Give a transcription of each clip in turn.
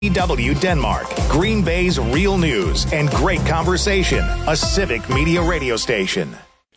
W Denmark, Green Bay's real news and great conversation, a civic media radio station.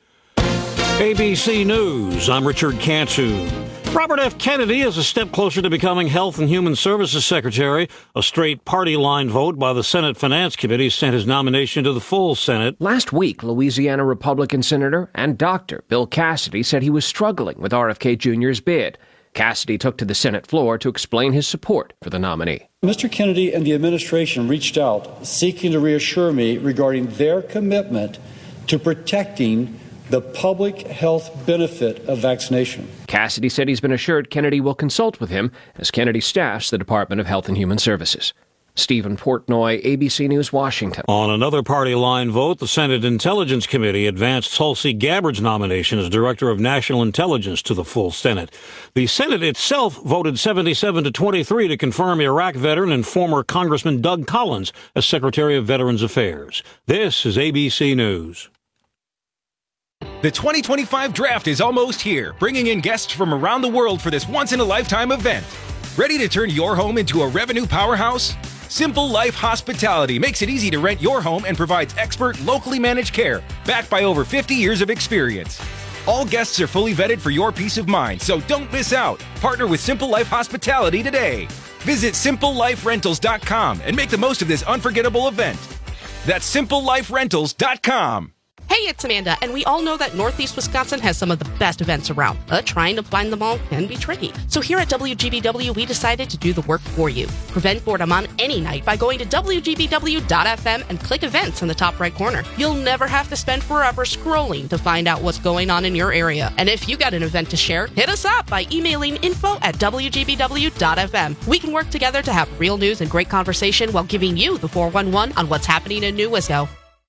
ABC News, I'm Richard Cantu. Robert F. Kennedy is a step closer to becoming Health and Human Services Secretary. A straight party line vote by the Senate Finance Committee sent his nomination to the full Senate. Last week, Louisiana Republican Senator and doctor Bill Cassidy said he was struggling with RFK Jr.'s bid. Cassidy took to the Senate floor to explain his support for the nominee. Mr. Kennedy and the administration reached out seeking to reassure me regarding their commitment to protecting the public health benefit of vaccination. Cassidy said he's been assured Kennedy will consult with him as Kennedy staffs the Department of Health and Human Services. Stephen Portnoy, ABC News, Washington. On another party line vote, the Senate Intelligence Committee advanced Tulsi Gabbard's nomination as Director of National Intelligence to the full Senate. The Senate itself voted 77-23 to confirm Iraq veteran and former Congressman Doug Collins as Secretary of Veterans Affairs. This is ABC News. The 2025 draft is almost here, bringing in guests from around the world for this once-in-a-lifetime event. Ready to turn your home into a revenue powerhouse? Simple Life Hospitality makes it easy to rent your home and provides expert, locally managed care, backed by over 50 years of experience. All guests are fully vetted for your peace of mind, so don't miss out. Partner with Simple Life Hospitality today. Visit SimpleLifeRentals.com and make the most of this unforgettable event. That's SimpleLifeRentals.com. Hey, it's Amanda, and we all know that Northeast Wisconsin has some of the best events around, but trying to find them all can be tricky. So here at WGBW, we decided to do the work for you. Prevent boredom on any night by going to WGBW.FM and click events in the top right corner. You'll never have to spend forever scrolling to find out what's going on in your area. And if you got an event to share, hit us up by emailing info@WGBW.FM. We can work together to have real news and great conversation while giving you the 411 on what's happening in New Wisco.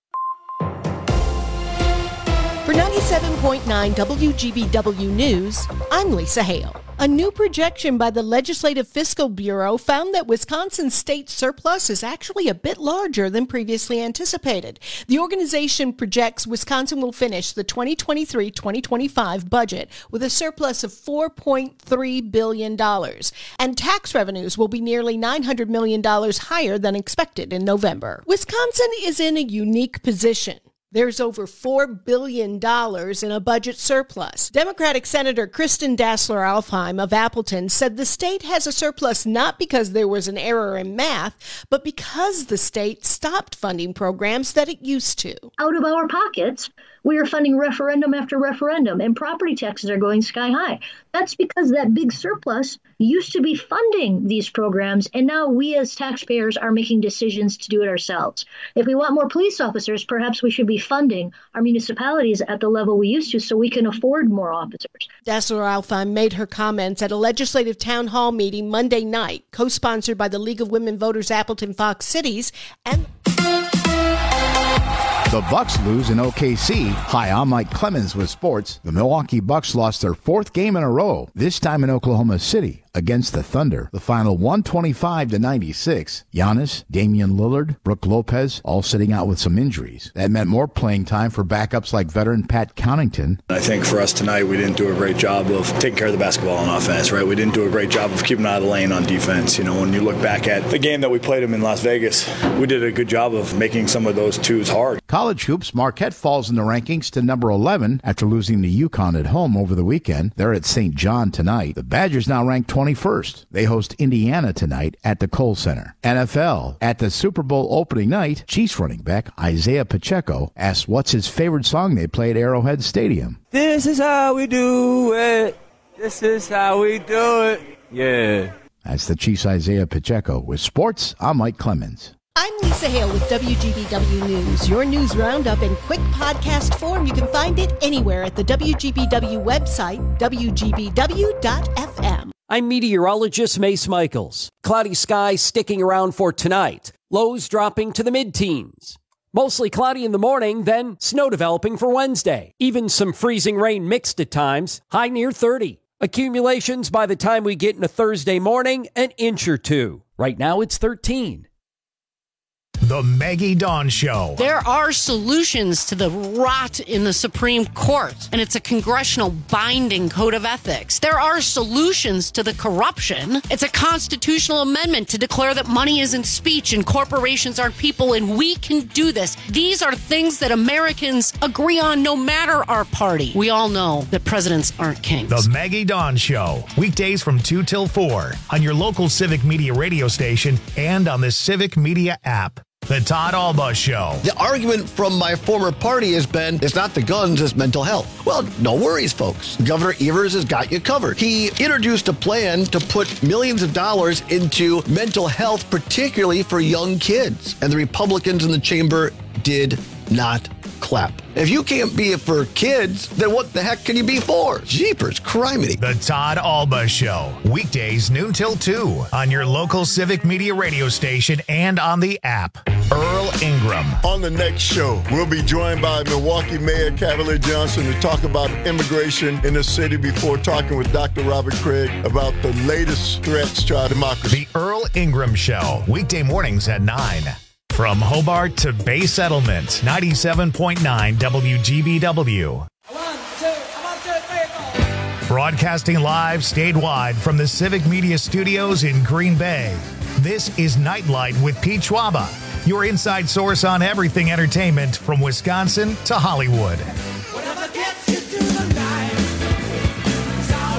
For 97.9 WGBW News, I'm Lisa Hale. A new projection by the Legislative Fiscal Bureau found that Wisconsin's state surplus is actually a bit larger than previously anticipated. The organization projects Wisconsin will finish the 2023-2025 budget with a surplus of $4.3 billion, and tax revenues will be nearly $900 million higher than expected in November. Wisconsin is in a unique position. There's over $4 billion in a budget surplus. Democratic Senator Kristen Dassler-Alfheim of Appleton said the state has a surplus not because there was an error in math, but because the state stopped funding programs that it used to. Out of our pockets, we are funding referendum after referendum, and property taxes are going sky high. That's because that big surplus used to be funding these programs, and now we as taxpayers are making decisions to do it ourselves. If we want more police officers, perhaps we should be funding our municipalities at the level we used to so we can afford more officers. Dassler-Alfheim made her comments at a legislative town hall meeting Monday night, co-sponsored by the League of Women Voters Appleton Fox Cities and... The Bucks lose in OKC. Hi, I'm Mike Clemens with sports. The Milwaukee Bucks lost their fourth game in a row, this time in Oklahoma City against the Thunder. The final 125-96. Giannis, Damian Lillard, Brook Lopez, all sitting out with some injuries. That meant more playing time for backups like veteran Pat Connaughton. I think for us tonight, we didn't do a great job of taking care of the basketball on offense, right? We didn't do a great job of keeping out of the lane on defense. You know, when you look back at the game that we played them in Las Vegas, we did a good job of making some of those twos hard. College hoops, Marquette falls in the rankings to number 11 after losing to UConn at home over the weekend. They're at St. John tonight. The Badgers now ranked 21st. They host Indiana tonight at the Kohl Center. NFL, at the Super Bowl opening night, Chiefs running back Isaiah Pacheco asked what's his favorite song they play at Arrowhead Stadium. This is how we do it. This is how we do it. Yeah. That's the Chiefs' Isaiah Pacheco. With sports, I'm Mike Clemens. I'm Lisa Hale with WGBW News. Your news roundup in quick podcast form. You can find it anywhere at the WGBW website, WGBW.FM. I'm meteorologist Mace Michaels. Cloudy skies sticking around for tonight. Lows dropping to the mid-teens. Mostly cloudy in the morning, then snow developing for Wednesday. Even some freezing rain mixed at times, high near 30. Accumulations by the time we get into Thursday morning, an inch or two. Right now it's 13. The Maggie Dawn Show. There are solutions to the rot in the Supreme Court, and it's a congressional binding code of ethics. There are solutions to the corruption. It's a constitutional amendment to declare that money isn't speech and corporations aren't people, and we can do this. These are things that Americans agree on no matter our party. We all know that presidents aren't kings. The Maggie Dawn Show. Weekdays from 2 till 4 on your local Civic Media radio station and on the Civic Media app. The Todd Alba Show. The argument from my former party has been, it's not the guns, it's mental health. Well, no worries, folks. Governor Evers has got you covered. He introduced a plan to put millions of dollars into mental health, particularly for young kids. And the Republicans in the chamber did not clap. If you can't be it for kids, then what the heck can you be for? Jeepers, criminy. The Todd Alba Show. Weekdays noon till 2 on your local Civic Media radio station and on the app. Earl Ingram. On the next show, we'll be joined by Milwaukee Mayor Cavalier Johnson to talk about immigration in the city before talking with Dr. Robert Craig about the latest threats to our democracy. The Earl Ingram Show. Weekday mornings at 9. From Hobart to Bay Settlement, 97.9 WGBW. Broadcasting live statewide from the Civic Media Studios in Green Bay. This is Nightlight with Pete Schwaba, your inside source on everything entertainment from Wisconsin to Hollywood. Whatever gets you through the night, it's all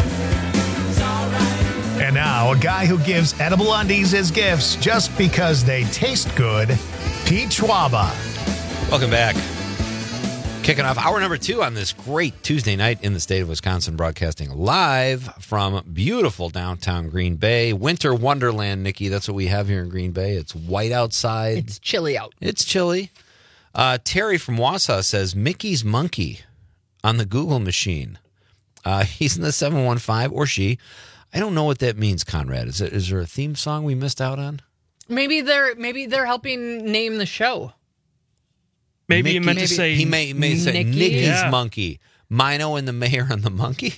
right. And now, a guy who gives edible undies as gifts just because they taste good, Pete Schwaba. Welcome back. Kicking off hour number 2 on this great Tuesday night in the state of Wisconsin, broadcasting live from beautiful downtown Green Bay. Winter wonderland, Nikki. That's what we have here in Green Bay. It's white outside. It's chilly out. It's chilly. Terry from Wausau says, Mickey's Monkey on the Google machine. He's in the 715, or she. I don't know what that means, Conrad. Is there a theme song we missed out on? Maybe they're helping name the show. Maybe you meant to say he may say Nikki's Yeah. Monkey. Mino and the Mayor and the Monkey.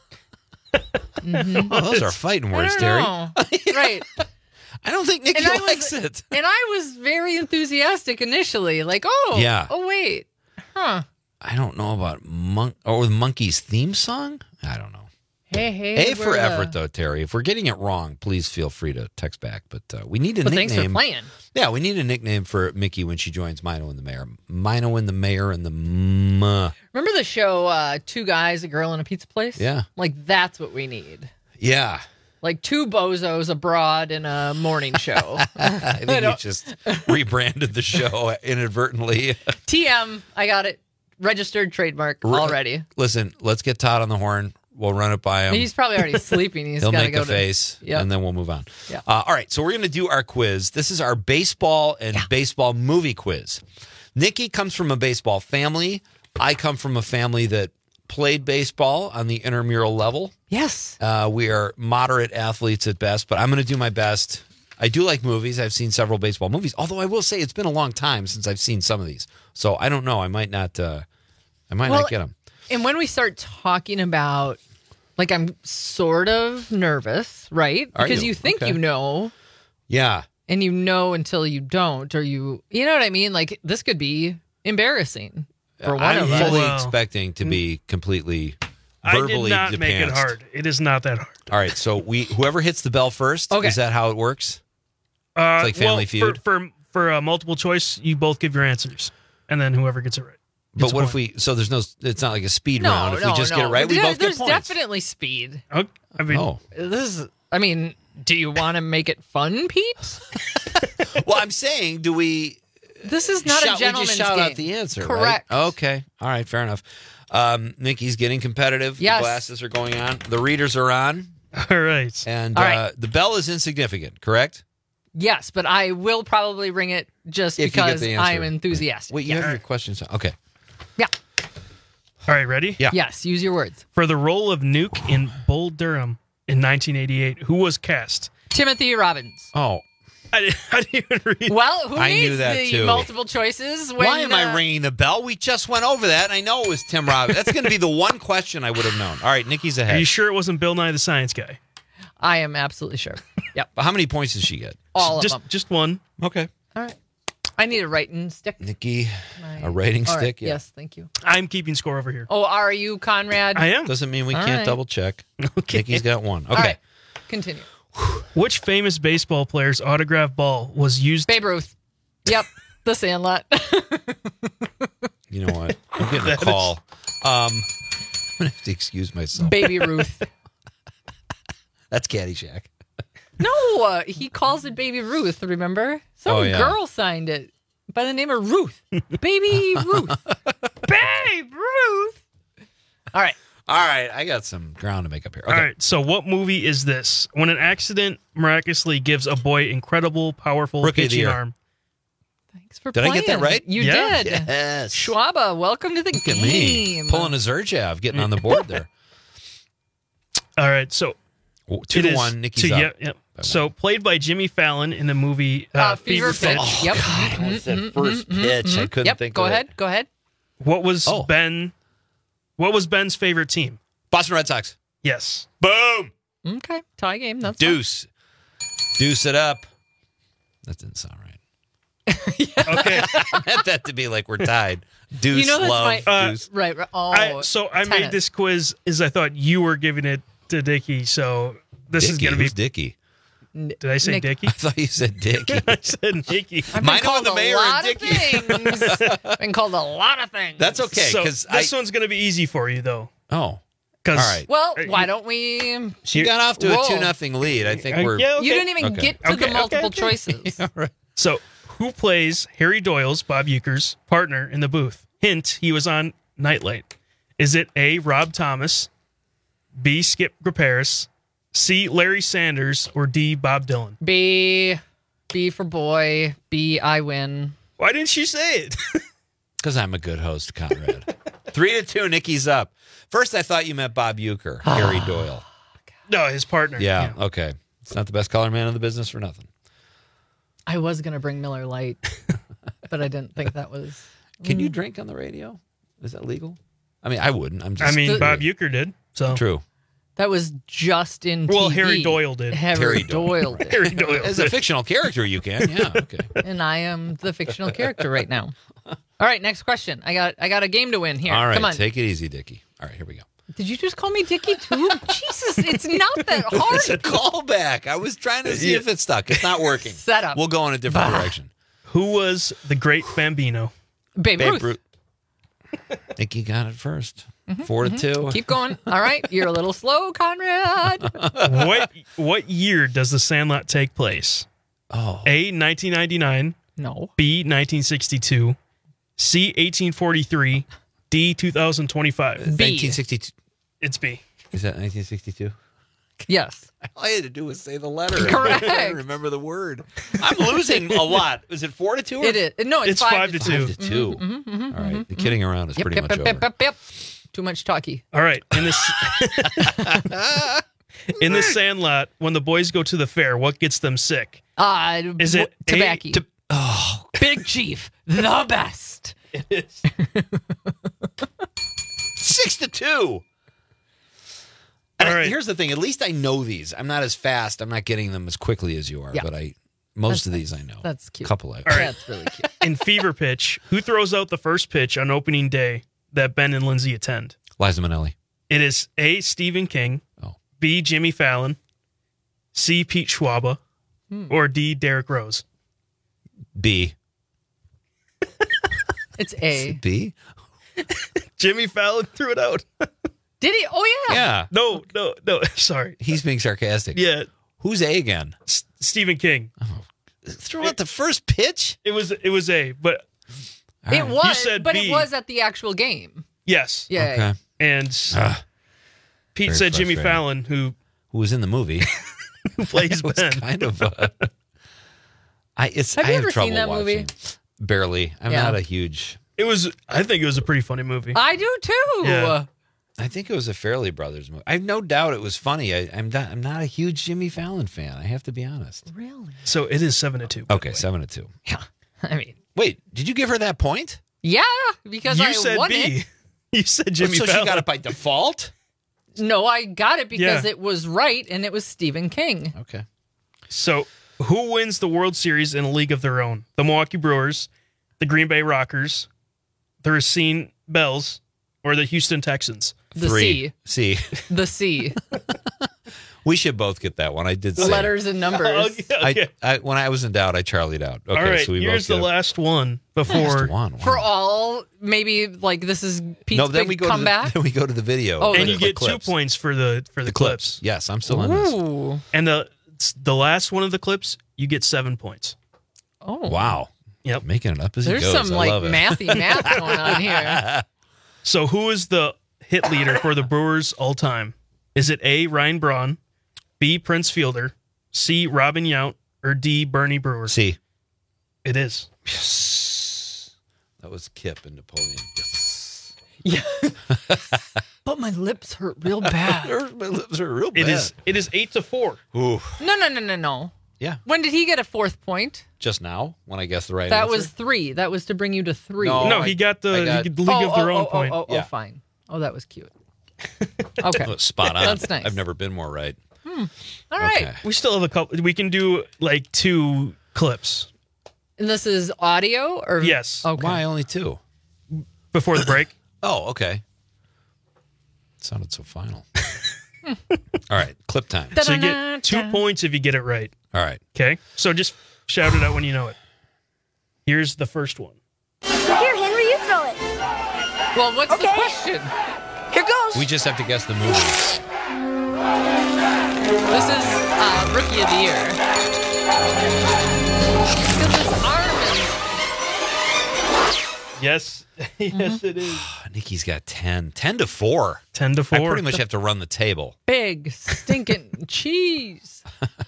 Mm-hmm. Oh, those are fighting words, I Terry. don't know. Right. I don't think Nikki likes it. And I was very enthusiastic initially. Like, Yeah. oh wait. Huh. I don't know about the Monkey's theme song. I don't know. Hey. A for effort, though, Terry. If we're getting it wrong, please feel free to text back. But we need a nickname. Thanks for playing. Yeah, we need a nickname for Mickey when she joins Mino and the Mayor. Mino and the Mayor and the Remember the show Two Guys, a Girl, in a Pizza Place? Yeah. Like, that's what we need. Yeah. Like two bozos abroad in a morning show. I think you just rebranded the show inadvertently. TM, I got it. Registered trademark already. Listen, let's get Todd on the horn. We'll run it by him. He's probably already sleeping. He'll make a face, Yep. and then we'll move on. Yeah. All right, so we're going to do our quiz. This is our baseball and baseball movie quiz. Nikki comes from a baseball family. I come from a family that played baseball on the intramural level. Yes. We are moderate athletes at best, but I'm going to do my best. I do like movies. I've seen several baseball movies, although I will say it's been a long time since I've seen some of these. So I don't know. I might not get them. And when we start talking about, like, I'm sort of nervous, right? Are Because you? you think Okay. you know. Yeah. And you know until you don't, or you know what I mean? Like, this could be embarrassing for one I'm of us. fully expecting to be completely I verbally did not make it depanced. hard. It is not that hard. All right, so whoever hits the bell first, is that how it works? It's like Family Feud? For multiple choice, you both give your answers, and then whoever gets it right. But what if we? So it's not like a speed round. If we just get it right, we both get There's points. definitely speed. Okay. I mean, Do you want to make it fun, Pete? Well, I'm saying, do we? This is not a we gentleman's just shout game. out the answer, Correct. right? Okay. All right. Fair enough. Nikki's getting competitive. Yes. The glasses are going on. The readers are on. All right. And All right. the bell is insignificant, correct? Yes, but I will probably ring it just If you get because the answer. I'm enthusiastic. Wait, you have your questions. Okay. Yeah. All right, ready? Yeah. Yes, use your words. For the role of Nuke in Bull Durham in 1988, who was cast? Timothy Robbins. Oh. I didn't even read. Well, who I needs knew that the too. multiple choices? When, Why am I ringing the bell? We just went over that, and I know it was Tim Robbins. That's going to be the one question I would have known. All right, Nikki's ahead. Are you sure it wasn't Bill Nye the Science Guy? I am absolutely sure. Yep. How many points did she get? All of them. Just one. Okay. All right. I need a writing stick. Nikki, a writing All right. stick? Yeah. Yes, thank you. I'm keeping score over here. Oh, are you, Conrad? I am. Doesn't mean we All can't right. double check. Okay. Nikki's got one. Okay. All right. Continue. Which famous baseball player's autograph ball was used? Babe Ruth. Yep. The Sandlot. You know what? I'm getting a That call. I'm going to have to excuse myself. Baby Ruth. That's Caddyshack. No, he calls it Baby Ruth, remember? Some girl signed it by the name of Ruth. Baby Ruth. Babe Ruth. All right. All right. I got some ground to make up here. Okay. All right. So, what movie is this? When an accident miraculously gives a boy incredible, powerful Rookie of the pitching year. arm. Thanks for Did playing. I get that right? You Yeah. did. Yes. Schwaba, welcome to the Look at game. me. Pulling a Zerjav, getting on the board there. All right. So, 2-1. Nikki's up. Yep. So, played by Jimmy Fallon in the movie Fever Pitch. Oh, Yep. God, I was that first pitch. I couldn't Yep. think Go of ahead. it. Go ahead. What was Ben's favorite team? Boston Red Sox. Yes. Boom. Okay. Tie game. That's fine. Deuce. Deuce it up. That didn't sound right. Okay. I meant that to be like we're tied. Deuce, You know that's love, my- deuce. Right. Oh, I made tennis. this quiz as I thought you were giving it to Dickie. So, this is Dickie, going to be. who's Dickie? Did I say Nick. Dickie? I thought you said Dickie. I said Dickie. I've been Mine called with the a mayor lot and of things. Been called a lot of things. That's okay. So, Because this one's going to be easy for you, though. Oh. 'Cause- All right. Well, why don't we? She got off to roll. a 2-0 lead. I think we're. Yeah, okay. You didn't even Okay. get to the Okay, multiple okay. choices. So, who plays Harry Doyle's, Bob Uecker's, partner in the booth? Hint, he was on Nightlight. Is it A, Rob Thomas, B, Skip Graparis, C, Larry Sanders, or D, Bob Dylan? B for boy. B, I win. Why didn't you say it? Because I'm a good host, Conrad. 3-2, Nikki's up. First, I thought you meant Bob Uecker, Harry Doyle. No, his partner. Yeah, okay. It's not the best color man in the business for nothing. I was going to bring Miller Lite, but I didn't think that was. Can you drink on the radio? Is that legal? I mean, I wouldn't. I'm just. I mean, Bob Uecker did. So True. That was just in Well, TV. Harry Doyle did. Harry Doyle did. Harry Doyle As a did. fictional character, you can. Yeah, okay. And I am the fictional character right now. All right, next question. I got a game to win here. All right, Come on. take it easy, Dickie. All right, here we go. Did you just call me Dickie too? Jesus, it's not that It's a hard. callback. I was trying to see if it stuck. It's not working. Set up. We'll go in a different direction. Who was the great Bambino? Babe Ruth. Nikki got it first. 4-2. Keep going. All right, you're a little slow, Conrad. What year does The Sandlot take place? Oh. A, 1999. No. B, 1962. C, 1843. D, 2025. B. 1962. It's B. Is that 1962? Yes. All I had to do was say the letter. Correct. I don't remember the word. I'm losing a lot. Is it 4-2? Or It is. No, it's 5 to 2. 5-2. All right. The kidding around is pretty much over. Yep. Too much talky. All right. In the Sandlot, when the boys go to the fair, what gets them sick? Is it tobacco? Oh, Big Chief, the best. It is. 6-2. All right. Here's the thing. At least I know these. I'm not as fast. I'm not getting them as quickly as you are. Yeah. But most of these I know. That's cute. Couple I. All right. That's really cute. In Fever Pitch, who throws out the first pitch on opening day that Ben and Lindsay attend? Liza Minnelli. It is A, Stephen King. Oh. B, Jimmy Fallon. C, Pete Schwaba. Or D, Derek Rose. B. It's A. B. Jimmy Fallon threw it out. Did he? Oh, yeah. Yeah. No. Sorry. He's being sarcastic. Yeah. Who's A again? Stephen King. Throw out the first pitch? It was A, but It was, You said but B. it was at the actual game. yes. Yeah. Okay. And Pete Very said Jimmy frustrating. Fallon, who was in the movie. plays It was Ben. kind of. Have you I have ever trouble seen that watching. movie? Barely. I'm Yeah. not a huge. I think it was a pretty funny movie. I do too. Yeah. I think it was a Fairley Brothers movie. I have no doubt it was funny. I'm not a huge Jimmy Fallon fan. I have to be honest. Really? So it is 7-2. Okay, 7-2. Yeah. I mean, Wait, did you give her that point? yeah, because You I said won B. it. You said Jimmy so Fallon. she got it by default? No, I got it because Yeah. it was right and it was Stephen King. Okay. So Who wins the World Series in a league of their own? The Milwaukee Brewers, the Green Bay Rockers, the Racine Bells, or the Houston Texans? The C. The C. We should both get that one. I did say letters and numbers. Okay. I when I was in doubt, I charlied out. Okay, all right, so we here's both the last one before. Wow. For all, maybe like this is Pete's No, then big we go comeback. then we go to the video. Oh, And the you get 2 clips. points for the clips. Yes, I'm still in this. Ooh. And the last one of the clips, you get 7 points. Oh. Wow. Yep. Making it up as There's he goes. some I like love it. mathy math going on here. So who is the hit leader for the Brewers all time? Is it A, Ryan Braun, B, Prince Fielder, C, Robin Yount, or D, Bernie Brewer? C. It is. Yes. That was Kip and Napoleon. Yes. Yeah. But my lips hurt real bad. My lips are real bad. It is 8-4. Ooh. No. Yeah. When did he get a 4th point? Just now, when I guessed the right That answer. was 3. That was to bring you to 3. No, he got the league of their own point. Oh, fine. Oh, that was cute. Okay. Oh, spot on. That's nice. I've never been more right. All right. Okay. We still have a couple. We can do like 2 clips. And this is audio or Yes. Okay. Why only 2? Before the break. Oh, okay. It sounded so final. All right, clip time. So you get 2 points if you get it right. All right. Okay. So just shout it out when you know it. Here's the first one. Here, Henry, you throw it. Well, what's the question? Here goes. We just have to guess the movie. This is Rookie of the Year. Because it's Armin. Yes. Yes, it is. Nikki's got 10. 10-4. 10-4. I pretty much have to run the table. Big stinking cheese.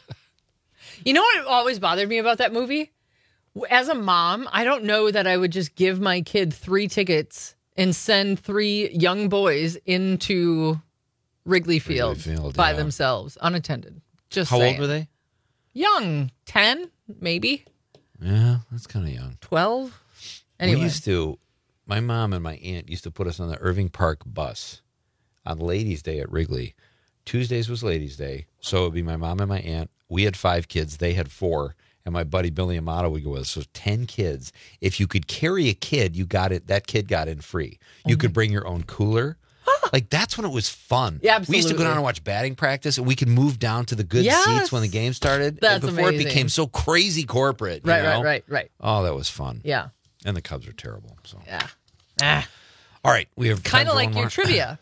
You know what always bothered me about that movie? As a mom, I don't know that I would just give my kid 3 tickets and send 3 young boys into Wrigley Field, by themselves, unattended. Just How saying. old were they? Young. 10, maybe. Yeah, that's kind of young. 12. Anyway. My mom and my aunt used to put us on the Irving Park bus on Ladies' Day at Wrigley. Tuesdays was Ladies' Day, so it would be my mom and my aunt. We had 5 kids. They had 4. And my buddy Billy Amato would go with us. So 10 kids. If you could carry a kid, you got it. That kid got in free. You could bring your own cooler. Like, that's when it was fun. Yeah, We used to go down and watch batting practice, and we could move down to the good seats when the game started. That's before amazing. it became so crazy corporate. you know? Right. Oh, that was fun. Yeah. And the Cubs are terrible. So. Yeah. All right. We have Kind time of for like one your more. trivia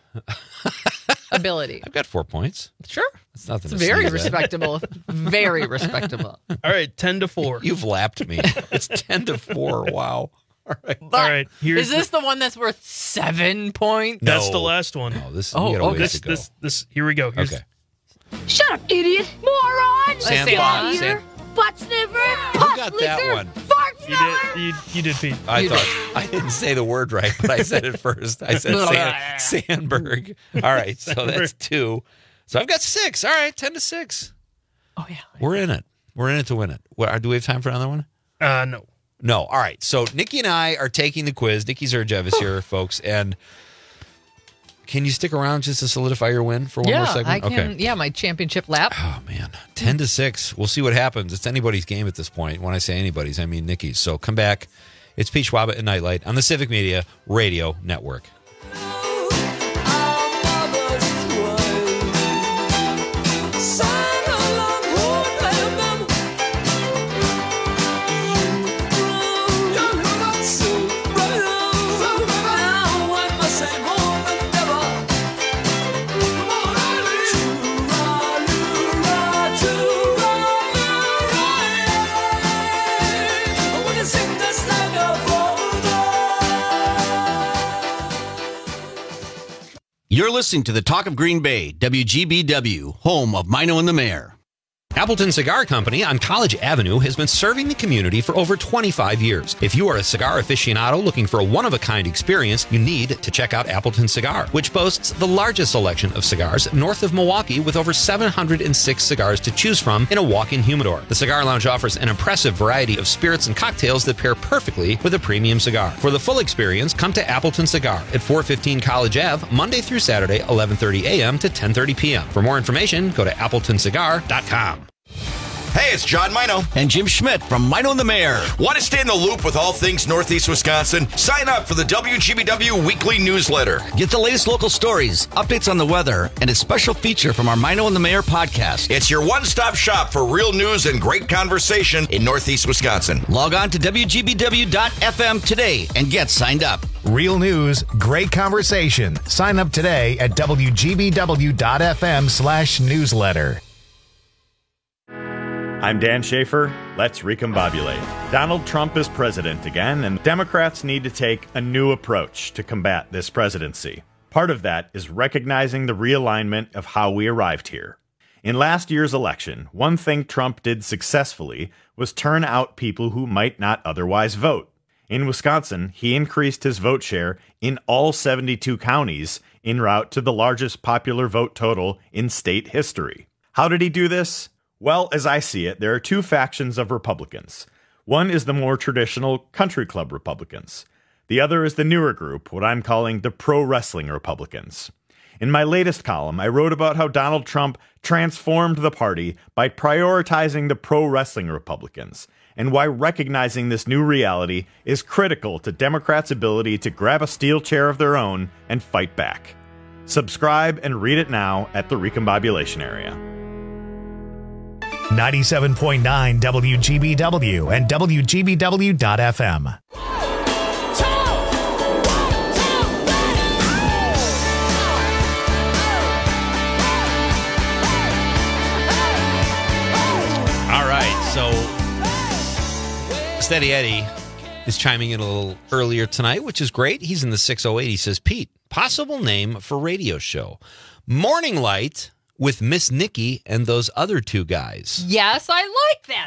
ability. I've got 4 points. Sure. That's nothing It's to very sneeze at. respectable. Very respectable. All right, 10-4. You've lapped me. It's 10-4. Wow. All right. All right. Is this the one that's worth 7 points? That's the last one. No, this. Oh, we got a okay. ways to go. This. Here we go. Here's, Okay. Shut up, idiot. Moron. Sandlot. Here. Butt sniffer. Who Puss got that licker, one? Fart You smeller. did. You did, Pete. I thought I didn't say the word right, but I said it first. I said Sandberg. All right, so that's 2. So I've got 6. All right, 10-6. Oh yeah, we're in it. We're in it to win it. Do we have time for another one? No. No. All right. So Nikki and I are taking the quiz. Nikki Zerjev is here, folks. And can you stick around just to solidify your win for one more segment? I can. Okay. Yeah, my championship lap. Oh man, 10-6. We'll see what happens. It's anybody's game at this point. When I say anybody's, I mean Nikki's. So come back. It's Pete Schwab and Nightlight on the Civic Media Radio Network. You're listening to the Talk of Green Bay, WGBW, home of Mino and the Mayor. Appleton Cigar Company on College Avenue has been serving the community for over 25 years. If you are a cigar aficionado looking for a one-of-a-kind experience, you need to check out Appleton Cigar, which boasts the largest selection of cigars north of Milwaukee with over 706 cigars to choose from in a walk-in humidor. The Cigar Lounge offers an impressive variety of spirits and cocktails that pair perfectly with a premium cigar. For the full experience, come to Appleton Cigar at 415 College Ave, Monday through Saturday, 11:30 a.m. to 10:30 p.m. For more information, go to appletoncigar.com. Hey, it's John Mino. And Jim Schmidt from Mino and the Mayor. Want to stay in the loop with all things Northeast Wisconsin? Sign up for the WGBW weekly newsletter. Get the latest local stories, updates on the weather, and a special feature from our Mino and the Mayor podcast. It's your one-stop shop for real news and great conversation in Northeast Wisconsin. Log on to WGBW.FM today and get signed up. Real news, great conversation. Sign up today at WGBW.FM/newsletter. I'm Dan Schaefer. Let's recombobulate. Donald Trump is president again, and Democrats need to take a new approach to combat this presidency. Part of that is recognizing the realignment of how we arrived here. In last year's election, one thing Trump did successfully was turn out people who might not otherwise vote. In Wisconsin, he increased his vote share in all 72 counties en route to the largest popular vote total in state history. How did he do this? Well, as I see it, there are two factions of Republicans. One is the more traditional country club Republicans. The other is the newer group, what I'm calling the pro-wrestling Republicans. In my latest column, I wrote about how Donald Trump transformed the party by prioritizing the pro-wrestling Republicans, and why recognizing this new reality is critical to Democrats' ability to grab a steel chair of their own and fight back. Subscribe and read it now at the Recombobulation Area. 97.9 WGBW and WGBW.FM. All right, so Steady Eddie is chiming in a little earlier tonight, which is great. He's in the 608. He says, Pete, possible name for radio show. Morning Light with Miss Nikki and those other two guys. Yes, I like that.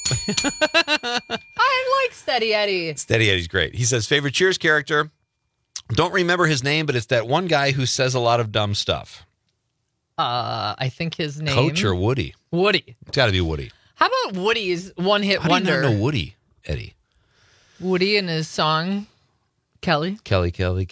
I like Steady Eddie. Steady Eddie's great. He says, favorite Cheers character. Don't remember his name, but it's that one guy who says a lot of dumb stuff. I think his name. Coach or Woody? Woody. It's got to be Woody. How about Woody's one-hit How wonder? do you not know Woody, Eddie? Woody and his song, Kelly. Kelly.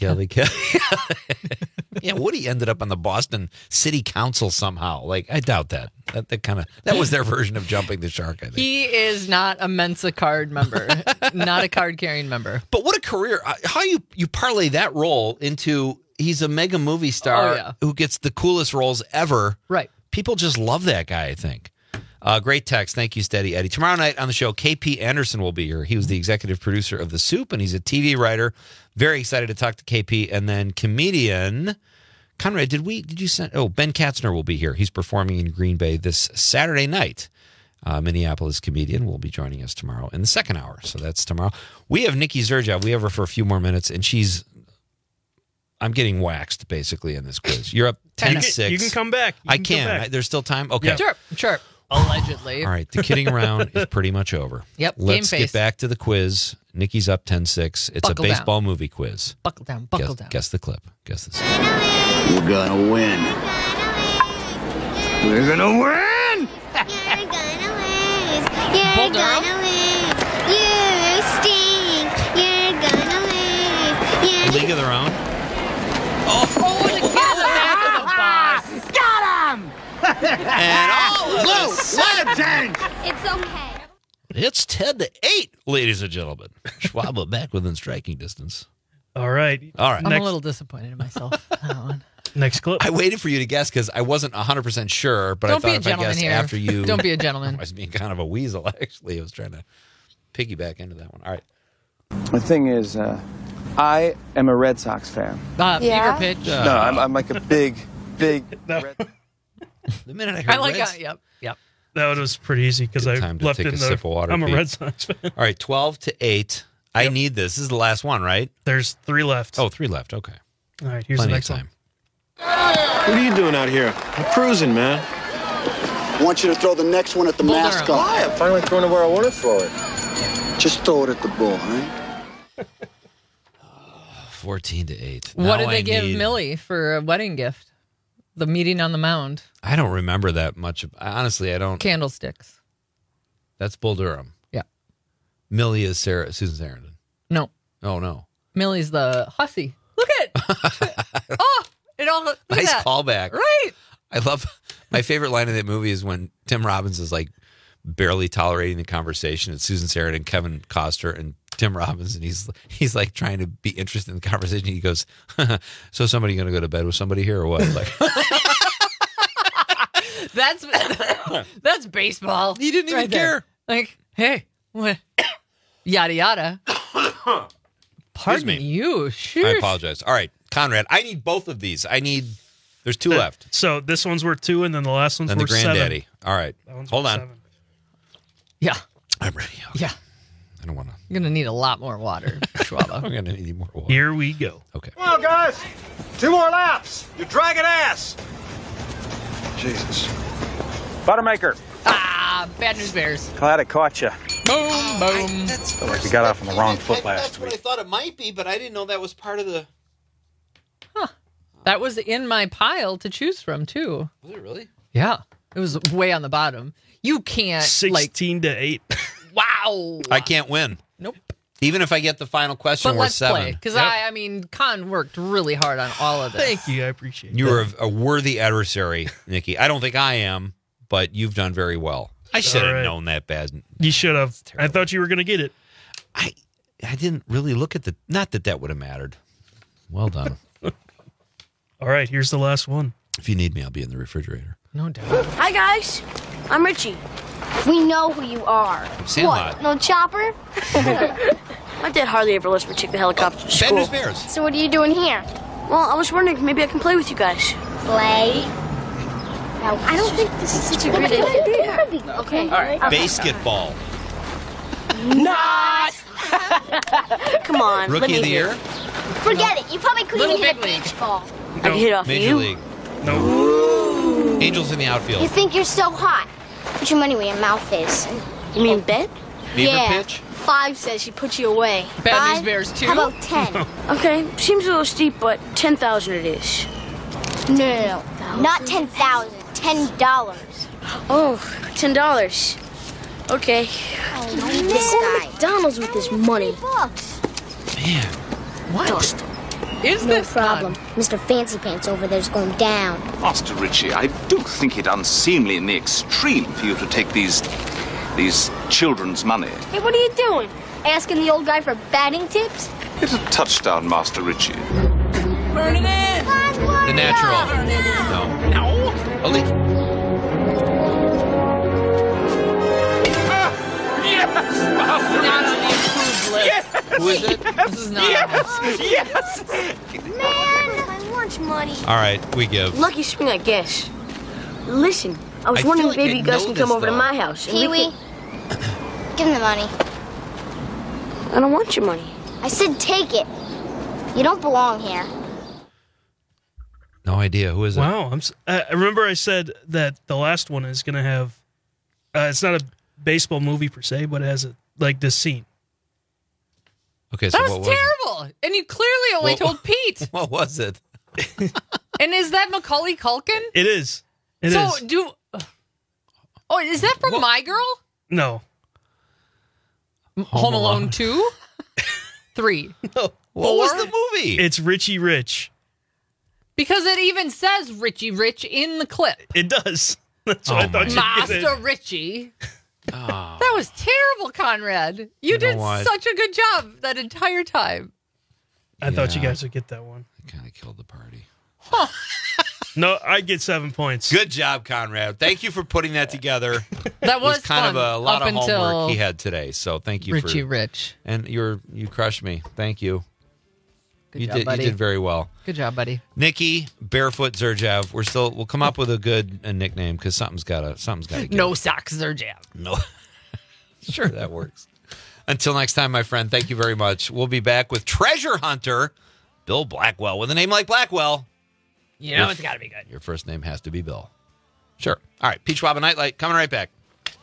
Yeah, Woody ended up on the Boston City Council somehow. Like, I doubt that. That was their version of jumping the shark, I think. He is not a Mensa card member, not a card-carrying member. But what a career. How you parlay that role into he's a mega movie star who gets the coolest roles ever. Right. People just love that guy, I think. Great text. Thank you, Steady Eddie. Tomorrow night on the show, KP Anderson will be here. He was the executive producer of The Soup, and he's a TV writer. Very excited to talk to KP. And then comedian Conrad, did you send? Oh, Ben Katzner will be here. He's performing in Green Bay this Saturday night. Minneapolis comedian will be joining us tomorrow in the second hour. So that's tomorrow. We have Nikki Zerja. We have her for a few more minutes, and I'm getting waxed basically in this quiz. You're up 10-6. You can come back. I can. There's still time. Okay. Yeah. Sure. Allegedly. All right. The kidding around is pretty much over. Yep. Let's game get face. back to the quiz. Nikki's up 10-6. It's Buckle a baseball movie quiz. Buckle down. Guess the clip. Guess the song. We're gonna win. We're gonna win! You're gonna lose. You're gonna lose. You stink. You're gonna lose. League of Their Own. Got him! And all of a sudden, It's okay. it's 10-8, ladies and gentlemen. Schwab back within striking distance. All right. I'm a little disappointed in myself. That one. Next clip. I waited for you to guess because I wasn't 100% sure, but Don't I be thought a if I gentleman guessed here. after you. Don't be a gentleman. I was being kind of a weasel, actually. I was trying to piggyback into that one. All right. The thing is, I am a Red Sox fan. Fever pitch. No, I'm like a big Red. The minute I heard I like Reds, it. Yep. That was pretty easy because I time to left take in a the. sip of water, I'm a Pete. Red Sox fan. All right, 12-8. I need this. This is the last one, right? There's 3 left. Oh, 3 left. Okay. All right, here's Plenty the of next time. What are you doing out here? I'm cruising, man. I want you to throw the next one at the mascot. Why? I'm finally throwing it where I want to throw it. Just throw it at the bull, right? 14-8. What did they give Millie for a wedding gift? The meeting on the mound. I don't remember that much. Honestly, I don't. Candlesticks. That's Bull Durham. Yeah. Millie is Susan Sarandon. No. Oh, no. Millie's the hussy. Look at it. Look at Nice that. callback. Right. I love my favorite line of that movie is when Tim Robbins is like barely tolerating the conversation. It's Susan Sarandon and Kevin Costner and Tim Robbins, and he's like trying to be interested in the conversation. He goes, "So somebody going to go to bed with somebody here or what?" Like, that's baseball. He didn't even care. Like, hey, what? Yada yada. Pardon me. You. Sure. I apologize. All right, Conrad, I need both of these. There's 2 left. So this one's worth 2, and then the last one's And the worth 7. granddaddy. All right, hold on. 7. Yeah. I'm ready. Okay. Yeah. I don't want to. You're gonna need a lot more water, Schwaba. I'm gonna need more water. Here we go. Okay. Come on, guys. 2 more laps. You're dragging ass. Jesus. Buttermaker. Bad News Bears. Glad I caught you. Boom, boom. Feel like we got off on the wrong foot last That's what I week. thought it might be, but I didn't know that was part of the. That was in my pile to choose from too. Was it really? Yeah, it was way on the bottom. You can't 16 to 8. Wow. I can't win. Nope. Even if I get the final question, But worth let's 7. play because I mean, Con worked really hard on all of this. Thank you. I appreciate it. You are a worthy adversary, Nikki. I don't think I am, but you've done very well. I should have right. known that bad. You should have. I thought you were going to get it. I didn't really look at the. Not that would have mattered. Well done. All right, here's the last one. If you need me, I'll be in the refrigerator. No doubt. Hi, guys. I'm Richie. We know who you are. Sandlot. What? No chopper? My dad hardly ever lets me take the helicopter to Bad school. News Bears. So what are you doing here? Well, I was wondering if maybe I can play with you guys. Play? No, I don't think this is such a good idea. Okay. All right. Basketball. Not! Come on. let Rookie me of the hear. year. Forget it. You probably couldn't Little even hit a big league. beach ball. I can hit off Major you. League. No. Angels in the You outfield. think you're so hot. Put your money where your mouth is. You mean bet? Beaver yeah. pitch. 5 says she puts you away. Bad News 5? Bears, 2? How about 10? Okay, seems a little steep, but 10,000 it is. No. Not 10,000. $10. Oh, $10. Okay. This guy. McDonald's with his money. Man. What? Dust. Is No this problem. Mr. Fancy Pants over there's going down. Master Ritchie, I do think it unseemly in the extreme for you to take these children's money. Hey, what are you doing? Asking the old guy for batting tips? It's a touchdown, Master Ritchie. Burn it in! The Natural. No. No. Only. Not on the approved list. Who is it? This is not on this. Yes! Man, my lunch money. All right, we give. Lucky swing, I guess. Listen, I was I wondering feel if like maybe I you guys know can come this, over to though. my house. and we Pee-wee, can- give him the money. I don't want your money. I said take it. You don't belong here. No idea. Who is it? Wow. I remember I said that the last one is going to have. It's not a baseball movie per se, but it has this scene. Okay, so That what was was terrible. And you clearly only What- told Pete. it? What was it? And is that Macaulay Culkin? It is. It is. Oh, is that from My Girl? No. Home Alone 2? 3? No. What was the movie? It's Richie Rich. Because it even says Richie Rich in the clip. It does. That's what I thought you'd get Master it. Richie. That was terrible, Conrad. You did what? such a good job that entire time. I thought you Yeah. guys would get that one. Kind of killed the party. No, I get 7 points. Good job, Conrad. Thank you for putting that together. That was kind fun of a lot up of until homework he had today. So thank you, Richie for Rich. And you crushed me. Thank you. Good job, buddy. You did very well. Good job, buddy. Nikki Barefoot Zerjav. We'll come up with a good nickname because something's gotta give. No socks or jab. No. Sure, that works. Until next time, my friend, thank you very much. We'll be back with Treasure Hunter, Bill Blackwell. With a name like Blackwell, You know it's got to be good. your first name has to be Bill. Sure. All right, Peach Wabba Nightlight, coming right back.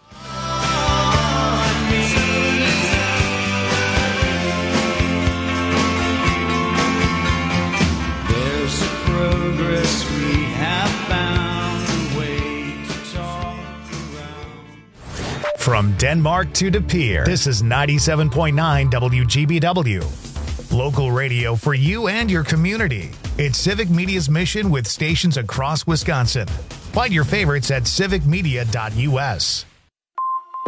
There's a progress we have found a way to talk around. From Denmark to De Pere, this is 97.9 WGBW. Local radio for you and your community. It's Civic Media's mission with stations across Wisconsin. Find your favorites at civicmedia.us.